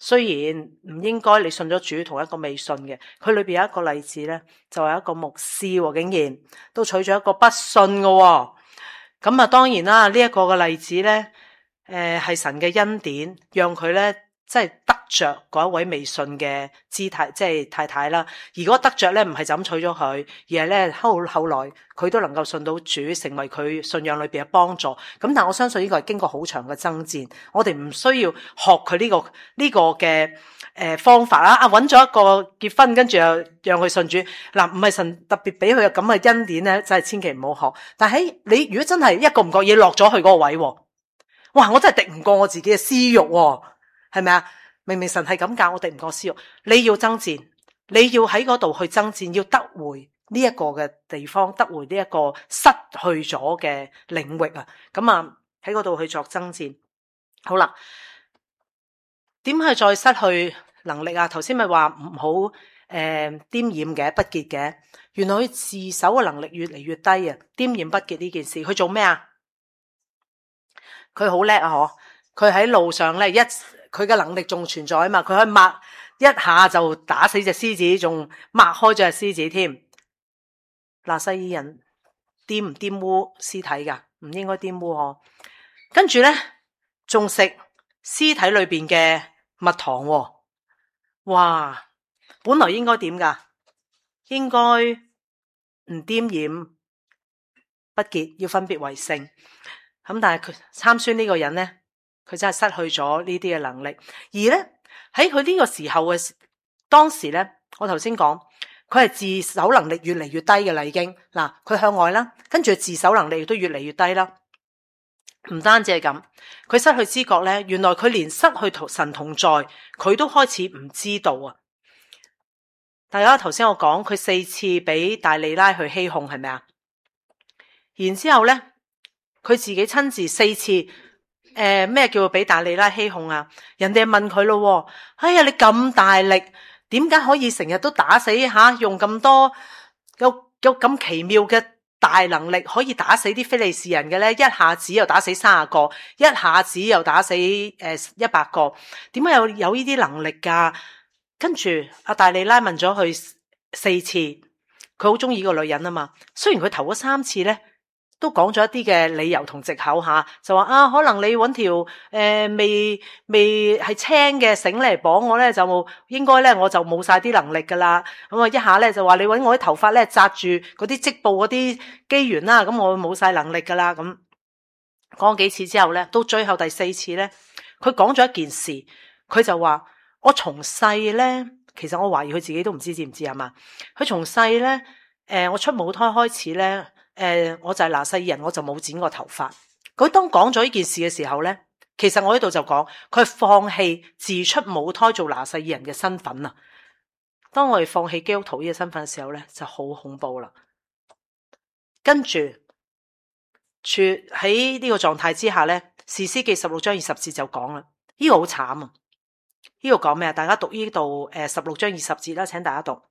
雖然唔應該你信咗主同一個未信嘅，佢裏邊有一個例子咧，就係一個牧師、哦、竟然都娶咗一個不信嘅、哦。咁啊，當然啦，呢、這、一個嘅例子咧，誒、呃、係神嘅恩典，讓佢咧即係得着嗰一位未信嘅姿態，即係太太啦。而如果得着咧，唔係就咁娶咗佢，而係咧後後來佢都能夠信到主，成為佢信仰裏邊嘅幫助。咁但我相信呢個係經過好長嘅爭戰，我哋唔需要學佢呢、這個呢、這個嘅誒、呃、方法啦。啊，揾咗一個結婚，跟住又讓佢信主嗱，唔係神特別俾佢嘅咁嘅恩典咧，真係千祈唔好學。但係你如果真係一個唔覺意落咗去嗰個位，哇！我真係敵唔過我自己嘅私欲，係咪啊？明明神係咁教我敵唔過私欲，你要爭戰，你要喺嗰度去爭戰，要得回呢一個嘅地方，得回呢一個失去咗嘅領域啊！咁啊喺嗰度去作爭戰。好啦，點去再失去能力啊？頭先咪話唔好誒沾染嘅不潔嘅，原來佢自首嘅能力越嚟越低啊！沾染不潔呢件事，佢做咩啊？佢好叻啊！嗬，佢喺路上咧，一佢嘅能力仲存在啊嘛，佢可以抹一下就打死隻獅子，仲抹開咗隻獅子添。拿細耳人玷唔玷污屍體噶？唔應該玷污嗬。跟住咧，仲食屍體裏邊嘅蜜糖喎。哇！本來應該點噶？應該唔沾染不潔，要分別為聖。咁但係佢參孫呢個人咧，佢真係失去咗呢啲嘅能力。而咧喺佢呢個時候嘅當時咧，我頭先講佢係自守能力越嚟越低嘅啦，已經嗱佢向外啦，跟住自守能力亦都越嚟越低啦。唔單止係咁，佢失去知覺咧，原來佢連失去同神同在，佢都開始唔知道啊！大家頭先我講佢四次俾大利拉去欺哄，係咪啊？然之後咧。佢自己親自四次，誒、呃、咩叫俾大利拉欺哄啊？人哋問佢咯，哎呀你咁大力，點解可以成日都打死吓、啊？用咁多有有咁奇妙嘅大能力，可以打死啲非利士人嘅咧？一下子又打死三十個，一下子又打死誒一百個，點解有有呢啲能力噶？跟住阿大利拉問咗佢四次，佢好中意個女人啊嘛。雖然佢頭嗰三次咧。都講咗一啲嘅理由同藉口吓，就話啊，可能你揾條誒未未係青嘅繩嚟綁我咧，就冇應該咧，我就冇晒啲能力噶啦。咁啊，一下咧就話你揾我啲頭髮咧紮住嗰啲織布嗰啲機緣啦，咁我冇晒能力噶啦。咁講幾次之後咧，到最後第四次咧，佢講咗一件事，佢就話我從細咧，其實我懷疑佢自己都唔知知唔知係嘛？佢從細咧，誒、呃，我出母胎開始咧。誒、呃，我就係拿細耳人，我就冇剪過頭髮。佢當講咗呢件事嘅時候咧，其實我呢度就講佢放棄自出母胎做拿細耳人嘅身份啊。當我哋放棄基督徒呢個身份嘅時候咧，就好恐怖啦。跟住，處喺呢個狀態之下咧，士師記十六章二十節就講啦，呢、這個好慘啊！呢、這個講咩啊？大家讀呢度誒十六章二十節啦，請大家讀。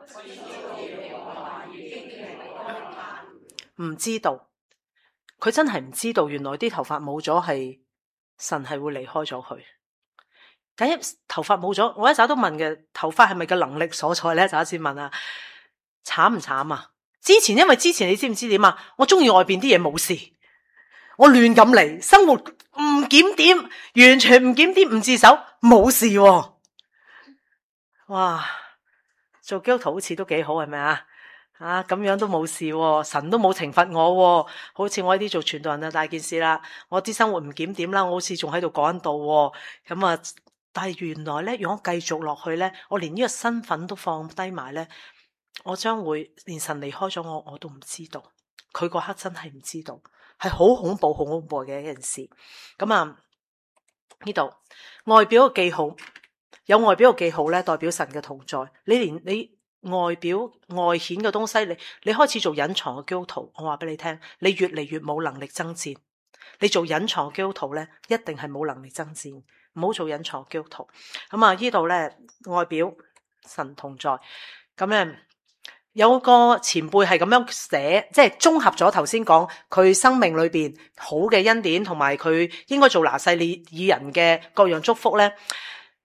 唔知道，佢真係唔知道，原來啲頭髮冇咗係神係會離開咗佢。咁一頭髮冇咗，我一早都問嘅，頭髮係咪個能力所在咧？一早先問啊，慘唔慘啊？之前因為之前你知唔知點啊？我中意外邊啲嘢冇事，我亂咁嚟，生活唔檢點，完全唔檢點，唔自守，冇事喎。哇，做基督徒好似都幾好，係咪啊？啊，咁樣都冇事喎，神都冇懲罰我喎，好似我呢啲做傳道人啊大件事啦，我啲生活唔檢點啦，我好似仲喺度講緊道喎，咁啊，但係原來咧，如果我繼續落去咧，我連呢個身份都放低埋咧，我將會連神離開咗我，我都唔知道，佢嗰刻真係唔知道，係好恐怖、好恐怖嘅一件事。咁啊，呢度外表嘅記號，有外表嘅記號咧，代表神嘅同在，你連你。外表外顯嘅東西，你你開始做隱藏嘅基督徒，我話俾你聽，你越嚟越冇能力爭戰。你做隱藏嘅基督徒咧，一定係冇能力爭戰，唔好做隱藏嘅基督徒。咁啊，呢度咧外表神同在，咁咧有個前輩係咁樣寫，即係綜合咗頭先講佢生命裏邊好嘅恩典，同埋佢應該做拿細耳人嘅各樣祝福咧。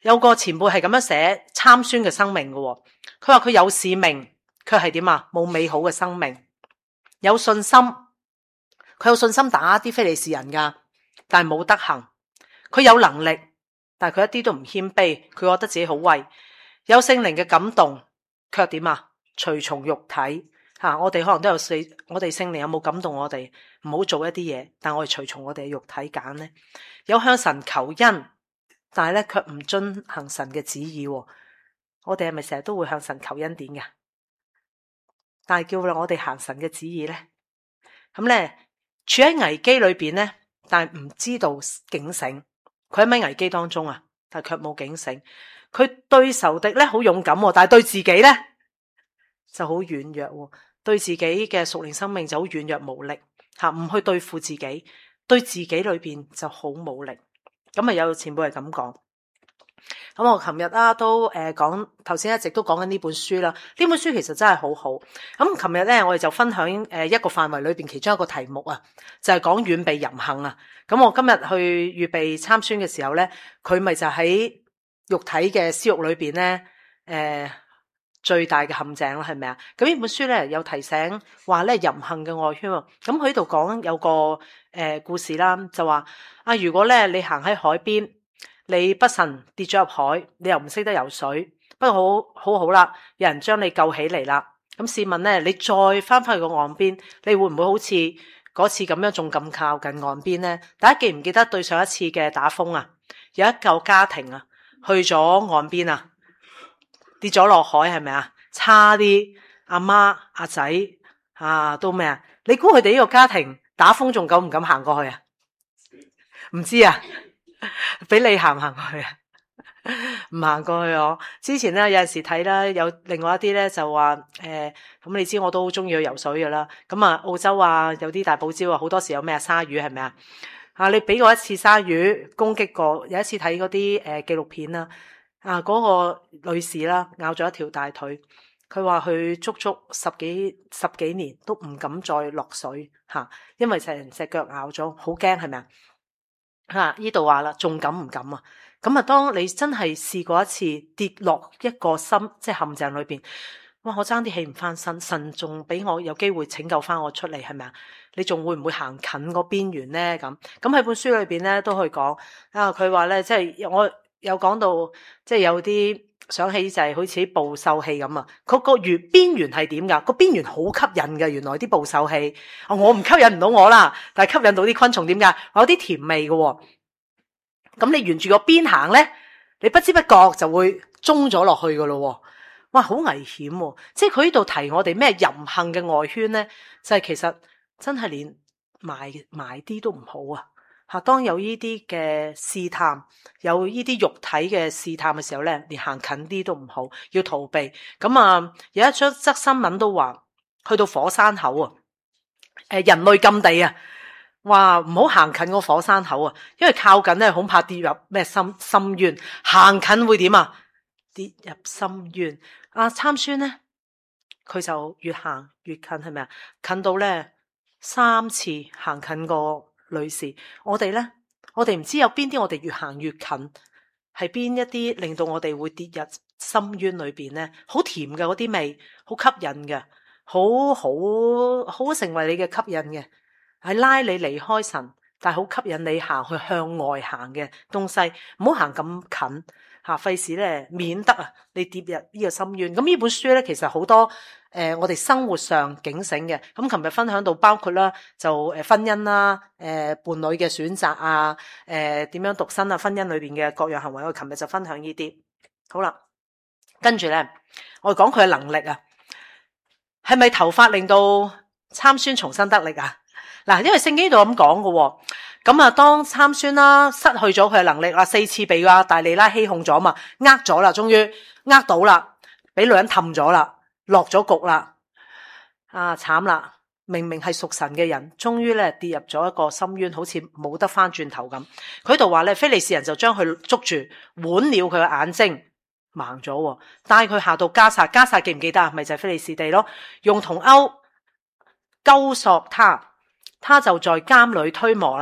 有個前輩係咁樣寫參孫嘅生命嘅，佢話佢有使命，佢係點啊？冇美好嘅生命，有信心，佢有信心打啲非利士人噶，但係冇德行。佢有能力，但係佢一啲都唔謙卑，佢覺得自己好威。有聖靈嘅感動，卻點啊？隨從肉體吓、啊，我哋可能都有四，我哋聖靈有冇感動我哋？唔好做一啲嘢，但我哋隨從我哋嘅肉體揀呢？有向神求恩，但係咧卻唔遵行神嘅旨意。我哋係咪成日都會向神求恩典嘅？但係叫我哋行神嘅旨意咧，咁咧處喺危機裏邊咧，但係唔知道警醒。佢喺咩危機當中啊？但係卻冇警醒。佢對仇敵咧好勇敢，但係對自己咧就好軟弱。對自己嘅屬靈生命就好軟弱無力吓，唔去對付自己，對自己裏邊就好冇力。咁啊有前輩係咁講。咁我琴日啊都誒講，頭先一直都講緊呢本書啦。呢本書其實真係好好。咁琴日咧我哋就分享誒一個範圍裏邊其中一個題目啊，就係講遠避淫行啊。咁我今日去預備參孫嘅時候咧，佢咪就喺肉體嘅私欲裏邊咧，誒、呃、最大嘅陷阱啦，係咪啊？咁呢本書咧有提醒話咧淫行嘅外圈。咁佢喺度講有個誒、呃、故事啦，就話啊如果咧你行喺海邊，你不慎跌咗入海，你又唔識得游水，不過好好好啦，有人將你救起嚟啦。咁試問咧，你再翻返去個岸邊，你會唔會好似嗰次咁樣仲咁靠近岸邊咧？大家記唔記得對上一次嘅打風啊？有一舊家庭啊，去咗岸邊啊，跌咗落海，係咪啊？差啲阿媽阿仔啊都咩啊？你估佢哋呢個家庭打風仲敢唔敢行過去啊？唔知啊。俾你行唔行過去啊？唔行過去我之前咧有陣時睇啦，有另外一啲咧就話誒，咁、呃、你知我都好中意去游水噶啦。咁啊澳洲啊有啲大堡礁啊，好多時有咩啊鯊魚係咪啊？啊你俾過一次鯊魚攻擊過，有一次睇嗰啲誒紀錄片啦，啊嗰、那個女士啦咬咗一條大腿，佢話佢足足十幾十幾年都唔敢再落水吓、啊，因為成隻腳咬咗，好驚係咪啊？吓，呢度話啦，仲敢唔敢啊？咁啊，當你真係試過一次跌落一個深即係陷阱裏邊，哇！我爭啲起唔翻身，神仲俾我有機會拯救翻我出嚟，係咪啊？你仲會唔會行近個邊緣咧？咁咁喺本書裏邊咧都去講啊，佢話咧即係我有講到，即係有啲想起就係好似啲捕獸器咁啊，佢個緣邊緣係點噶？個邊緣好吸引嘅，原來啲捕獸器啊，我唔吸引唔到我啦，但係吸引到啲昆蟲點解？有啲甜味嘅。咁你沿住個邊行咧，你不知不覺就會中咗落去噶咯。哇，好危險！即係佢呢度提我哋咩淫行嘅外圈咧，就係、是、其實真係連埋埋啲都唔好啊！吓，當有呢啲嘅試探，有呢啲肉體嘅試探嘅時候咧，連行近啲都唔好，要逃避。咁啊，有一則則新聞都話，去到火山口啊，誒，人類禁地啊！哇，唔好行近個火山口啊，因為靠近咧恐怕跌入咩深深淵，行近會點啊？跌入深淵。阿參孫咧，佢就越行越近，係咪啊？近到咧三次行近個女士。我哋咧，我哋唔知有邊啲我哋越行越近，係邊一啲令到我哋會跌入深淵裏邊咧？好甜嘅嗰啲味，好吸引嘅，好好好成為你嘅吸引嘅。係拉你離開神，但係好吸引你行去向外行嘅東西，唔好行咁近吓，費事咧免得啊你跌入呢個深淵。咁呢本書咧其實好多誒、呃，我哋生活上警醒嘅。咁琴日分享到包括啦，就誒婚姻啦，誒、呃、伴侶嘅選擇啊，誒、呃、點樣獨身啊，婚姻裏邊嘅各樣行為。我琴日就分享呢啲。好啦，跟住咧我哋講佢嘅能力啊，係咪頭髮令到參孫重新得力啊？嗱，因為聖經度咁講嘅，咁啊，當參孫啦失去咗佢嘅能力啦，四次被阿大利拉欺哄咗嘛，呃咗啦，終於呃到啦，俾女人氹咗啦，落咗局啦，啊慘啦！明明係屬神嘅人，終於咧跌入咗一個深淵，好似冇得翻轉頭咁。佢度話咧，非利士人就將佢捉住，剜了佢嘅眼睛，盲咗，帶佢下到迦薩。迦薩記唔記得啊？咪就係非利士地咯，用銅鈎勾索他。他就在監裏推磨啦，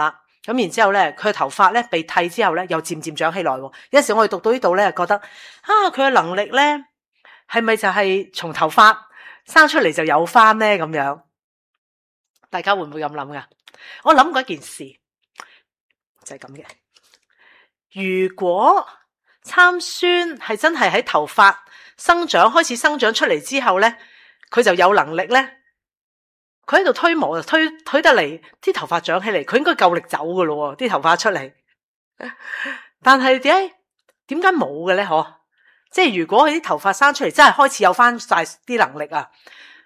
咁然之後咧，佢嘅頭髮咧被剃之後咧，又漸漸長起來喎。有陣時我哋讀到呢度咧，覺得啊，佢嘅能力咧係咪就係從頭髮生出嚟就有翻咧咁樣？大家會唔會咁諗噶？我諗過一件事，就係咁嘅。如果參孫係真係喺頭髮生長開始生長出嚟之後咧，佢就有能力咧。佢喺度推磨，推推得嚟，啲頭髮長起嚟，佢應該夠力走噶咯，啲頭髮出嚟。但係點解點解冇嘅咧？嗬，即係如果佢啲頭髮生出嚟，真係開始有翻晒啲能力啊，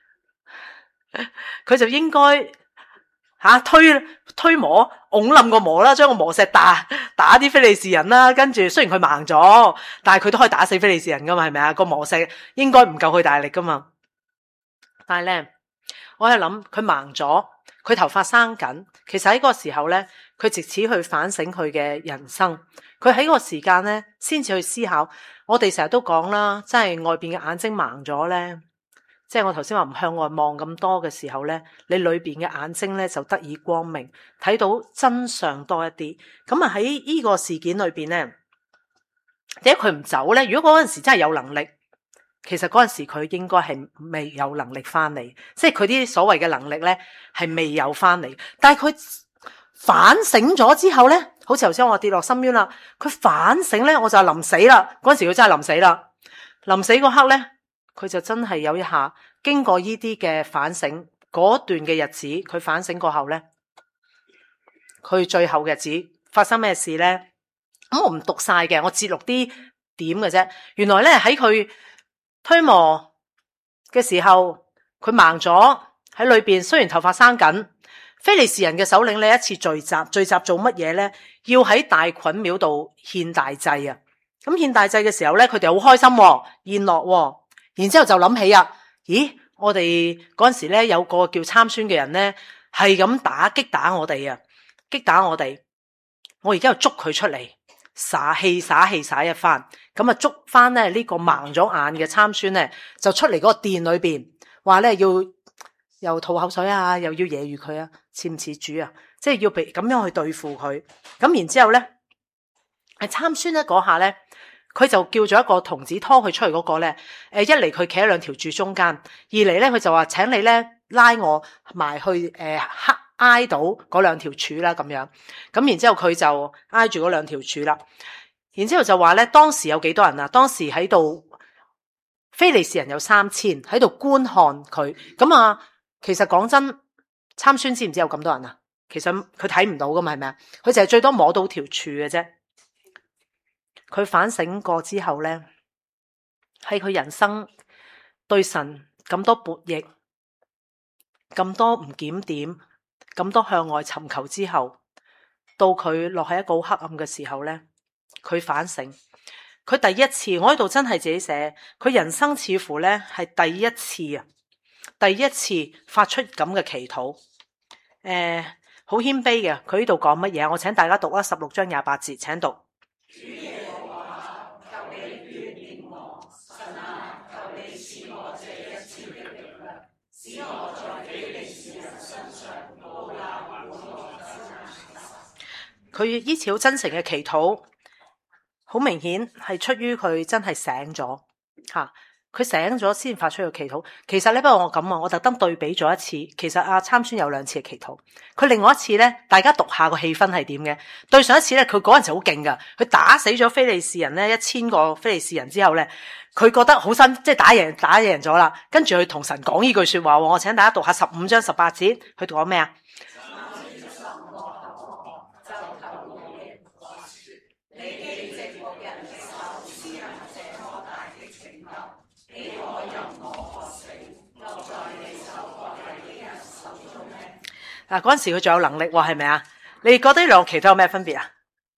佢就應該吓、啊、推推磨，拱冧個磨啦，將個磨石打打啲非利士人啦。跟住雖然佢盲咗，但係佢都可以打死非利士人噶嘛，係咪啊？個磨石應該唔夠佢大力噶嘛。但係咧。我係諗佢盲咗，佢頭髮生緊。其實喺嗰個時候咧，佢藉此去反省佢嘅人生。佢喺嗰個時間咧，先至去思考。我哋成日都講啦，真係外邊嘅眼睛盲咗咧，即係我頭先話唔向外望咁多嘅時候咧，你裏邊嘅眼睛咧就得以光明，睇到真相多一啲。咁啊喺呢個事件裏邊咧，點解佢唔走咧？如果嗰陣時真係有能力。其實嗰陣時佢應該係未有能力翻嚟，即係佢啲所謂嘅能力咧係未有翻嚟。但係佢反省咗之後咧，好似頭先我跌落深淵啦，佢反省咧，我就係臨死啦。嗰陣時佢真係臨死啦，臨死嗰刻咧，佢就真係有一下經過呢啲嘅反省，嗰段嘅日子，佢反省過後咧，佢最後嘅日子發生咩事咧？咁我唔讀晒嘅，我節錄啲點嘅啫。原來咧喺佢推磨嘅時候，佢盲咗喺裏邊，雖然頭髮生緊，非利士人嘅首領呢一次聚集，聚集做乜嘢咧？要喺大袞廟度獻大祭啊！咁獻大祭嘅時候咧，佢哋好開心喎，宴樂喎。然之後就諗起啊，咦，我哋嗰陣時咧有個叫參孫嘅人咧，係咁打擊打我哋啊，擊打我哋。我而家又捉佢出嚟，撒氣撒氣撒一番。咁啊，捉翻咧呢個盲咗眼嘅參孫咧，就出嚟嗰個殿裏邊，話咧要又吐口水啊，又要揶揄佢啊，似唔似主啊？即係要被咁樣去對付佢。咁然之後咧，係參孫咧嗰下咧，佢就叫咗一個童子拖佢出去嗰個咧，誒，一嚟佢企喺兩條柱中間，二嚟咧佢就話請你咧拉我埋去誒黑挨到嗰兩條柱啦咁樣。咁然之後佢就挨住嗰兩條柱啦。然之後就話咧，當時有幾多人啊？當時喺度非利士人有三千喺度觀看佢。咁啊，其實講真，參孫知唔知有咁多人啊？其實佢睇唔到噶嘛，係咪啊？佢就係最多摸到條柱嘅啫。佢反省過之後咧，喺佢人生對神咁多悖逆、咁多唔檢點、咁多向外尋求之後，到佢落喺一個好黑暗嘅時候咧。佢反省，佢第一次，我喺度真係自己寫，佢人生似乎咧係第一次啊，第一次發出咁嘅祈禱，誒、呃，好謙卑嘅。佢呢度講乜嘢？我請大家讀啦，十六章廿八節，請讀。主耶和華，求你眷念我，神啊，求你賜我這一次的力量，使我在非利士人身上報答我的真誠。佢依次好真誠嘅祈禱。好明顯係出於佢真係醒咗吓，佢醒咗先發出個祈禱。其實咧，不過我咁啊，我特登對比咗一次。其實阿參孫有兩次嘅祈禱，佢另外一次咧，大家讀下個氣氛係點嘅。對上一次咧，佢嗰陣時好勁噶，佢打死咗非利士人咧一千個非利士人之後咧，佢覺得好新，即係打贏打贏咗啦。跟住佢同神講呢句說話，我請大家讀下十五章十八節，佢講咩啊？嗱，嗰陣時佢仲有能力喎，係咪啊？你哋覺得呢兩個祈禱有咩分別啊？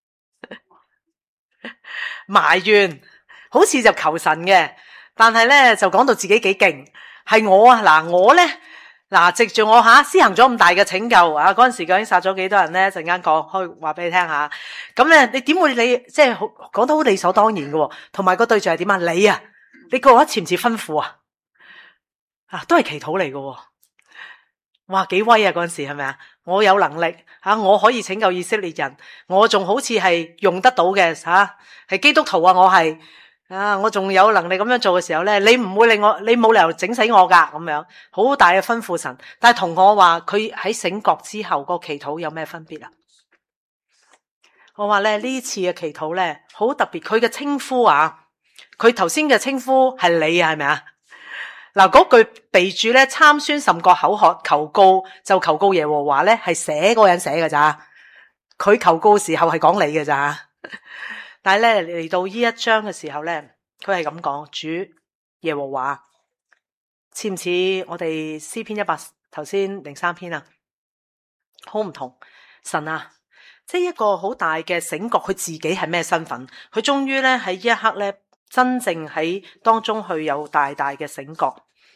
埋怨，好似就求神嘅，但係咧就講到自己幾勁，係我啊！嗱，我咧嗱，藉住我吓施行咗咁大嘅拯救啊！嗰陣時究竟殺咗幾多人咧？陣間講，可以話俾你聽下。咁咧，你點會你即係好講得好理所當然嘅？同埋個對象係點啊？你啊，你覺得似唔似吩咐啊？啊，都係祈禱嚟嘅。哇，幾威啊！嗰陣時係咪啊？ 我有能力吓，我可以拯救以色列人，我仲好似係用得到嘅吓，係基督徒啊，我係啊，我仲有能力咁樣做嘅時候咧，你唔會令我，你冇理由整死我噶咁樣，好大嘅吩咐神。但係同我話佢喺醒覺之後個祈禱有咩分別啊？我話咧呢次嘅祈禱咧好特別，佢嘅稱呼啊，佢頭先嘅稱呼係你啊，係咪啊？嗱，嗰句備註咧，參孫甚覺口渴，求告就求告耶和華咧，係寫嗰個人寫嘅咋，佢求告嘅時候係講你嘅咋。但係咧嚟到呢一章嘅時候咧，佢係咁講：主耶和華，似唔似我哋詩篇一百頭先零三篇啊？好唔同，神啊，即係一個好大嘅醒覺，佢自己係咩身份？佢終於咧喺呢一刻咧。真正喺當中去有大大嘅醒覺，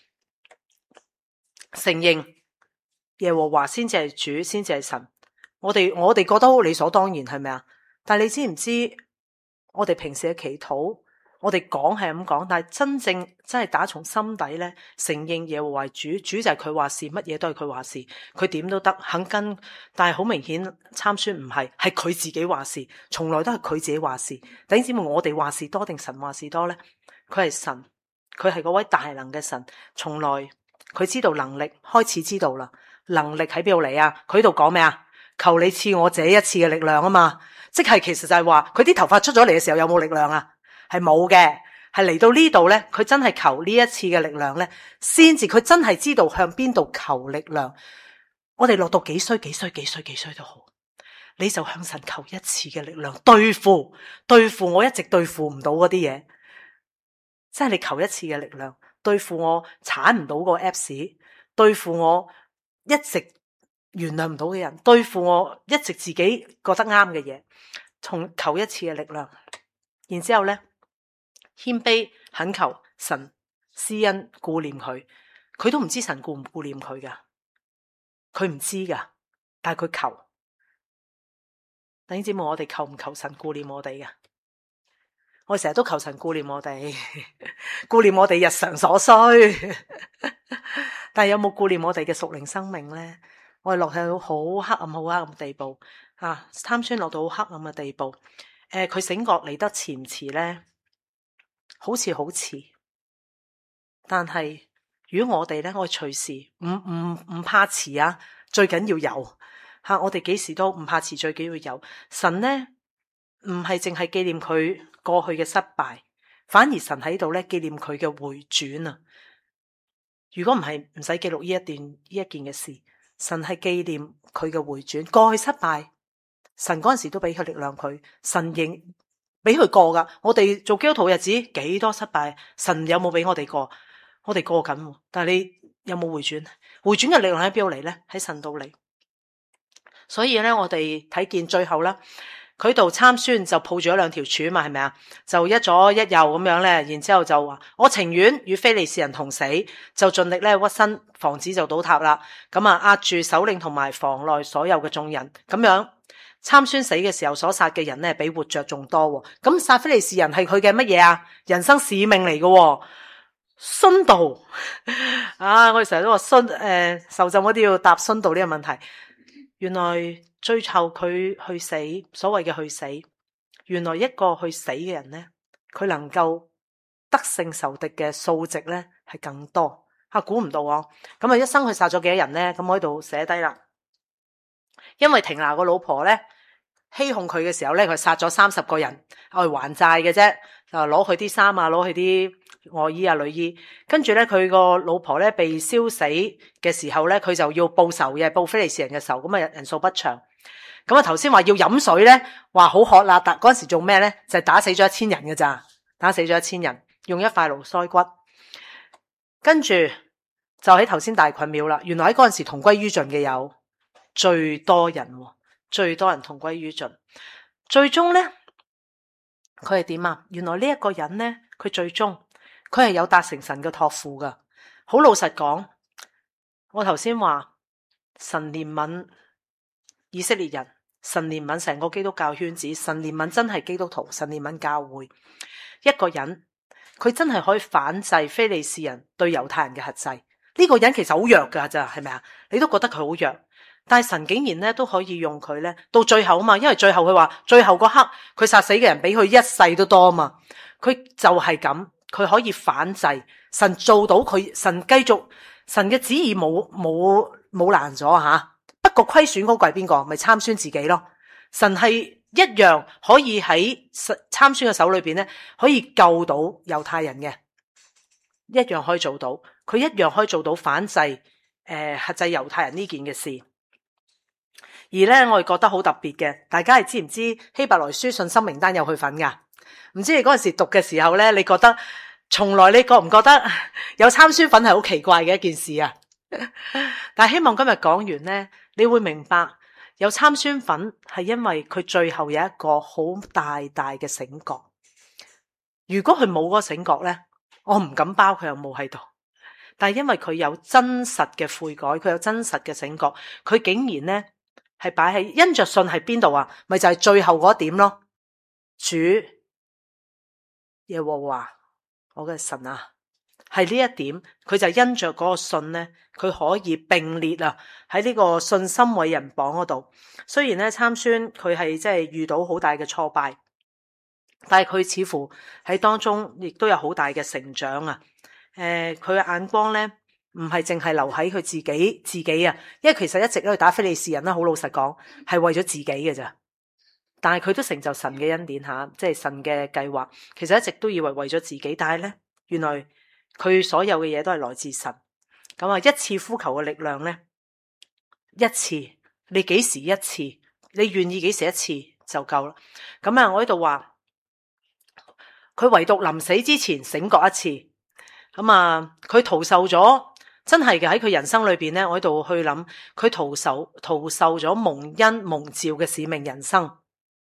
承認耶和華先至係主，先至係神。我哋我哋覺得好理所當然，係咪啊？但係你知唔知我哋平時嘅祈禱，我哋講係咁講，但係真正真係打從心底咧，承認耶和華主，主就係佢話事，乜嘢都係佢話事，佢點都得，肯跟。但係好明顯參孫唔係，係佢自己話事，從來都係佢自己話事。弟兄姊妹，我哋話事多定神話事多咧？佢係神，佢係嗰位大能嘅神，從來佢知道能力，開始知道啦。能力喺邊度嚟啊？佢喺度講咩啊？求你賜我這一次嘅力量啊嘛，即係其實就係話佢啲頭髮出咗嚟嘅時候有冇力量啊？係冇嘅，係嚟到呢度咧，佢真係求呢一次嘅力量咧，先至佢真係知道向邊度求力量。我哋落到幾衰幾衰幾衰幾衰都好，你就向神求一次嘅力量，對付對付我一直對付唔到嗰啲嘢，即係你求一次嘅力量，對付我鏟唔到個 Apps， 對付我一直原諒唔到嘅人，對付我一直自己覺得啱嘅嘢，從求一次嘅力量，然之後咧。謙卑懇求神施恩顧念佢，佢都唔知神顧唔顧念佢噶，佢唔知噶，但係佢求。弟兄姊妹，我哋求唔求神顧念我哋噶？我成日都求神顧念我哋，顧念我哋日常所需。但係有冇顧念我哋嘅屬靈生命咧？我哋落到好黑暗、好黑暗嘅地步啊！參孫落到好黑暗嘅地步，誒、呃，佢醒覺嚟得遲唔遲咧？好似好遲，但係如果我哋咧，我隨時唔唔唔怕遲啊，最緊要有吓，我哋幾時都唔怕遲，最緊要有。神咧唔係淨係紀念佢過去嘅失敗，反而神喺度咧紀念佢嘅回轉啊！如果唔係，唔使記錄呢一段呢一件嘅事，神係紀念佢嘅回轉，過去失敗，神嗰陣時都俾佢力量佢，神認。俾佢過噶，我哋做基督徒日子幾多失敗，神有冇俾我哋過？我哋過緊，但係你有冇回轉？回轉嘅力量喺邊度嚟咧？喺神度嚟。所以咧，我哋睇見最後啦，佢度參孫就抱住咗兩條柱嘛，係咪啊？就一左一右咁樣咧，然之後就話我情願與非利士人同死，就盡力咧屈身，房子就倒塌啦。咁啊，壓住首領同埋房內所有嘅眾人，咁樣。參孫死嘅時候所殺嘅人咧，比活着仲多。咁殺非利士人係佢嘅乜嘢啊？人生使命嚟嘅，殉道啊！我哋成日都話殉誒受浸嗰啲要答殉道呢個問題。原來追求佢去死，所謂嘅去死，原來一個去死嘅人咧，佢能夠得勝仇敵嘅數值咧係更多。吓，估唔到啊！咁啊，一生佢殺咗幾多人咧？咁我喺度寫低啦。因為亭拿個老婆咧欺哄佢嘅時候咧，佢殺咗三十個人，我嚟還債嘅啫，就攞佢啲衫啊，攞佢啲外衣啊、裏衣。跟住咧，佢個老婆咧被燒死嘅時候咧，佢就要報仇嘅，報非利士人嘅仇。咁啊，人數不詳。咁啊，頭先話要飲水咧，話好渴啦，但嗰陣時做咩咧？就係打死咗一千人嘅咋，打死咗一千人，用一塊驢腮骨。跟住就喺頭先大群廟啦。原來喺嗰陣時同歸於盡嘅有。最多人，最多人同歸於盡。最終咧，佢係點啊？原來呢一個人咧，佢最終佢係有達成神嘅託付噶。好老實講，我頭先話神憐憫以色列人，神憐憫成個基督教圈子，神憐憫真係基督徒，神憐憫教會。一個人佢真係可以反制非利士人對猶太人嘅轄制。呢個人其實好弱噶咋，係咪啊？你都覺得佢好弱。 但係神竟然咧都可以用佢咧，到最後啊嘛，因為最後佢話最後嗰刻佢殺死嘅人比佢一世都多啊嘛，佢就係咁，佢可以反制，神做到佢，神繼續，神嘅旨意冇冇冇難咗吓。不過虧損嗰個係邊個？咪參孫自己咯。神係一樣可以喺參孫嘅手裏邊咧，可以救到猶太人嘅，一樣可以做到，佢一樣可以做到反制誒克制猶太人呢件嘅事。而咧，我哋覺得好特別嘅，大家係知唔知希伯來書信心名單有佢份噶？唔知你嗰陣時讀嘅時候咧，你覺得從來你覺唔覺得有參孫粉係好奇怪嘅一件事啊？但係希望今日講完咧，你會明白有參孫粉係因為佢最後有一個好大大嘅醒覺。如果佢冇嗰個醒覺咧，我唔敢包佢有冇喺度。但係因為佢有真實嘅悔改，佢有真實嘅醒覺，佢竟然咧係擺喺因着信係邊度啊？咪就係最後嗰點咯。主耶和華我嘅神啊，係呢一點，佢就因着嗰個信咧，佢可以並列啊喺呢個信心偉人榜嗰度。雖然咧參孫佢係即係遇到好大嘅挫敗，但係佢似乎喺當中亦都有好大嘅成長啊。誒、呃，佢嘅眼光咧唔係淨係留喺佢自己自己啊，因為其實一直都去打非利士人啦，好老實講係為咗自己嘅咋。但係佢都成就神嘅恩典吓，即係神嘅計劃。其實一直都以為為咗自己，但係咧原來佢所有嘅嘢都係來自神。咁啊，一次呼求嘅力量咧，一次你幾時一次，你願意幾時一次就夠啦。咁啊，我喺度話佢唯獨臨死之前醒覺一次。咁啊，佢徒受咗，真係嘅喺佢人生裏邊咧，我喺度去諗，佢徒受徒受咗蒙恩蒙召嘅使命人生。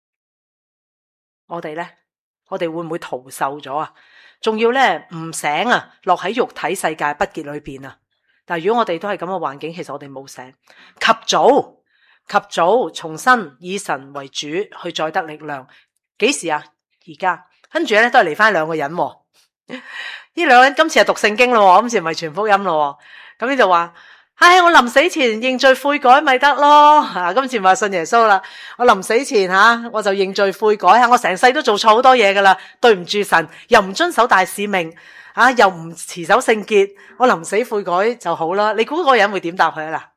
我哋咧，我哋會唔會徒受咗啊？仲要咧唔醒啊，落喺肉體世界不潔裏邊啊！但係如果我哋都係咁嘅環境，其實我哋冇醒，及早及早重新以神為主去再得力量。幾時啊？而家跟住咧都係嚟翻兩個人。呢兩個人今次係讀聖經咯，今次唔係傳福音咯。咁呢就話，唉，我臨死前認罪悔改咪得咯。啊，今次唔係信耶穌啦，我臨死前吓我就認罪悔改吓，我成世都做錯好多嘢噶啦，對唔住神，又唔遵守大使命，啊，又唔持守聖潔，我臨死悔改就好啦。你估嗰個人會點答佢啊？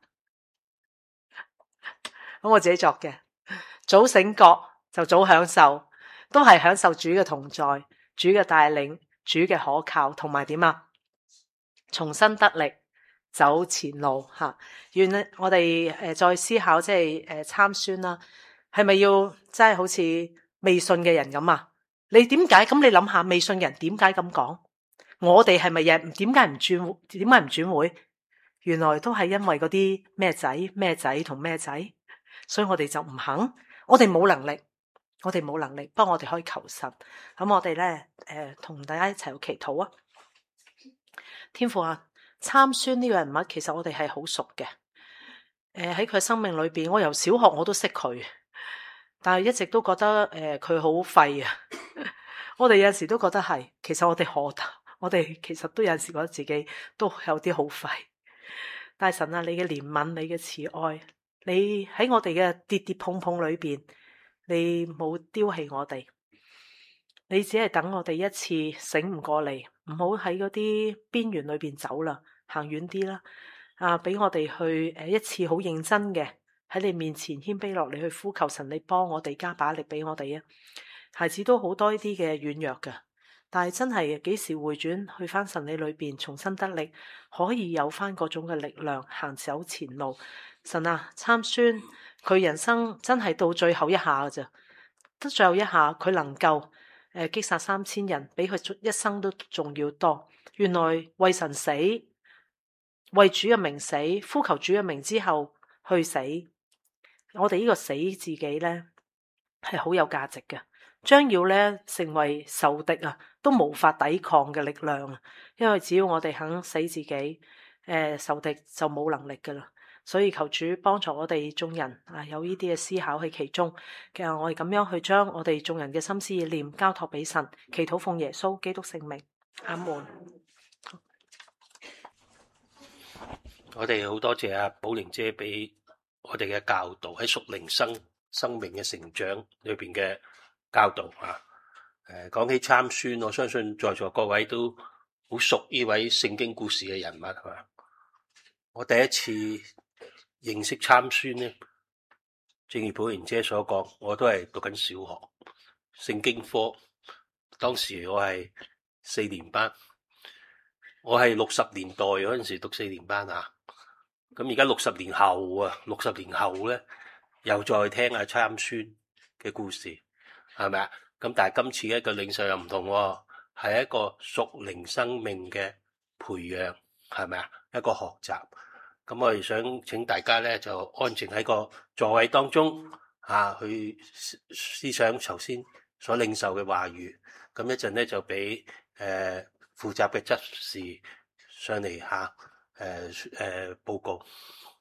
嗱，咁我自己作嘅，早醒覺就早享受，都係享受主嘅同在，主嘅帶領。主嘅可靠同埋點啊？重新得力走前路吓，願我哋誒再思考，即係誒參孫啦，係咪要真係好似未信嘅人咁啊？你點解咁？你諗下未信嘅人點解咁講？我哋係咪人點解唔轉？點解唔轉會？原來都係因為嗰啲咩仔咩仔同咩仔，所以我哋就唔肯，我哋冇能力。我哋冇能力，不過我哋可以求神。咁我哋咧，誒、呃，同大家一齊去祈禱啊！天父啊，參孫呢個人物，其實我哋係好熟嘅。誒、呃，喺佢生命裏邊，我由小學我都識佢，但係一直都覺得誒佢好廢啊！我哋有陣時都覺得係，其實我哋何得？我哋其實都有陣時覺得自己都有啲好廢。但係神啊，你嘅憐憫，你嘅慈愛，你喺我哋嘅跌跌碰碰裏邊。你冇丟棄我哋，你只係等我哋一次醒唔過嚟，唔好喺嗰啲邊緣裏邊走啦，行遠啲啦。啊，俾我哋去誒一次好認真嘅喺你面前謙卑落嚟去呼求神，你幫我哋加把力俾我哋啊！孩子都好多呢啲嘅軟弱噶，但係真係幾時回轉去翻神你裏邊重新得力，可以有翻嗰種嘅力量行走前路。神啊，參孫佢人生真係到最後一下㗎咋，得最後一下佢能夠誒擊殺三千人，比佢一生都仲要多。原來為神死，為主嘅名死，呼求主嘅名之後去死，我哋呢個死自己咧係好有價值嘅，將要咧成為仇敵啊都無法抵抗嘅力量。因為只要我哋肯死自己，誒、呃、仇敵就冇能力噶啦。所以求主幫助我哋眾人啊，有呢啲嘅思考喺其中。其實我哋咁樣去將我哋眾人嘅心思意念交託俾神，祈禱奉耶穌基督聖名，阿門。 我哋好多謝阿寶玲姐俾我我哋嘅教導，喺屬靈生生命嘅成長裏邊嘅教導啊。誒，講起參孫，我相信在座各位都好熟呢位聖經故事嘅人物，係嘛？我第一次認識參孫咧，正如寶蓮姐所講，我都係讀緊小學聖經科，當時我係四年班，我係六十年代嗰陣時讀四年班啊。咁而家六十年後啊，六十年後咧，又再聽阿參孫嘅故事，係咪啊？咁但係今次一個領受又唔同喎，係一個屬靈生命嘅培養，係咪啊？一個學習。咁我哋想請大家咧就安靜喺個座位當中啊，去思想頭先所領受嘅話語。咁一陣咧就俾誒負責嘅執事上嚟嚇誒誒報告。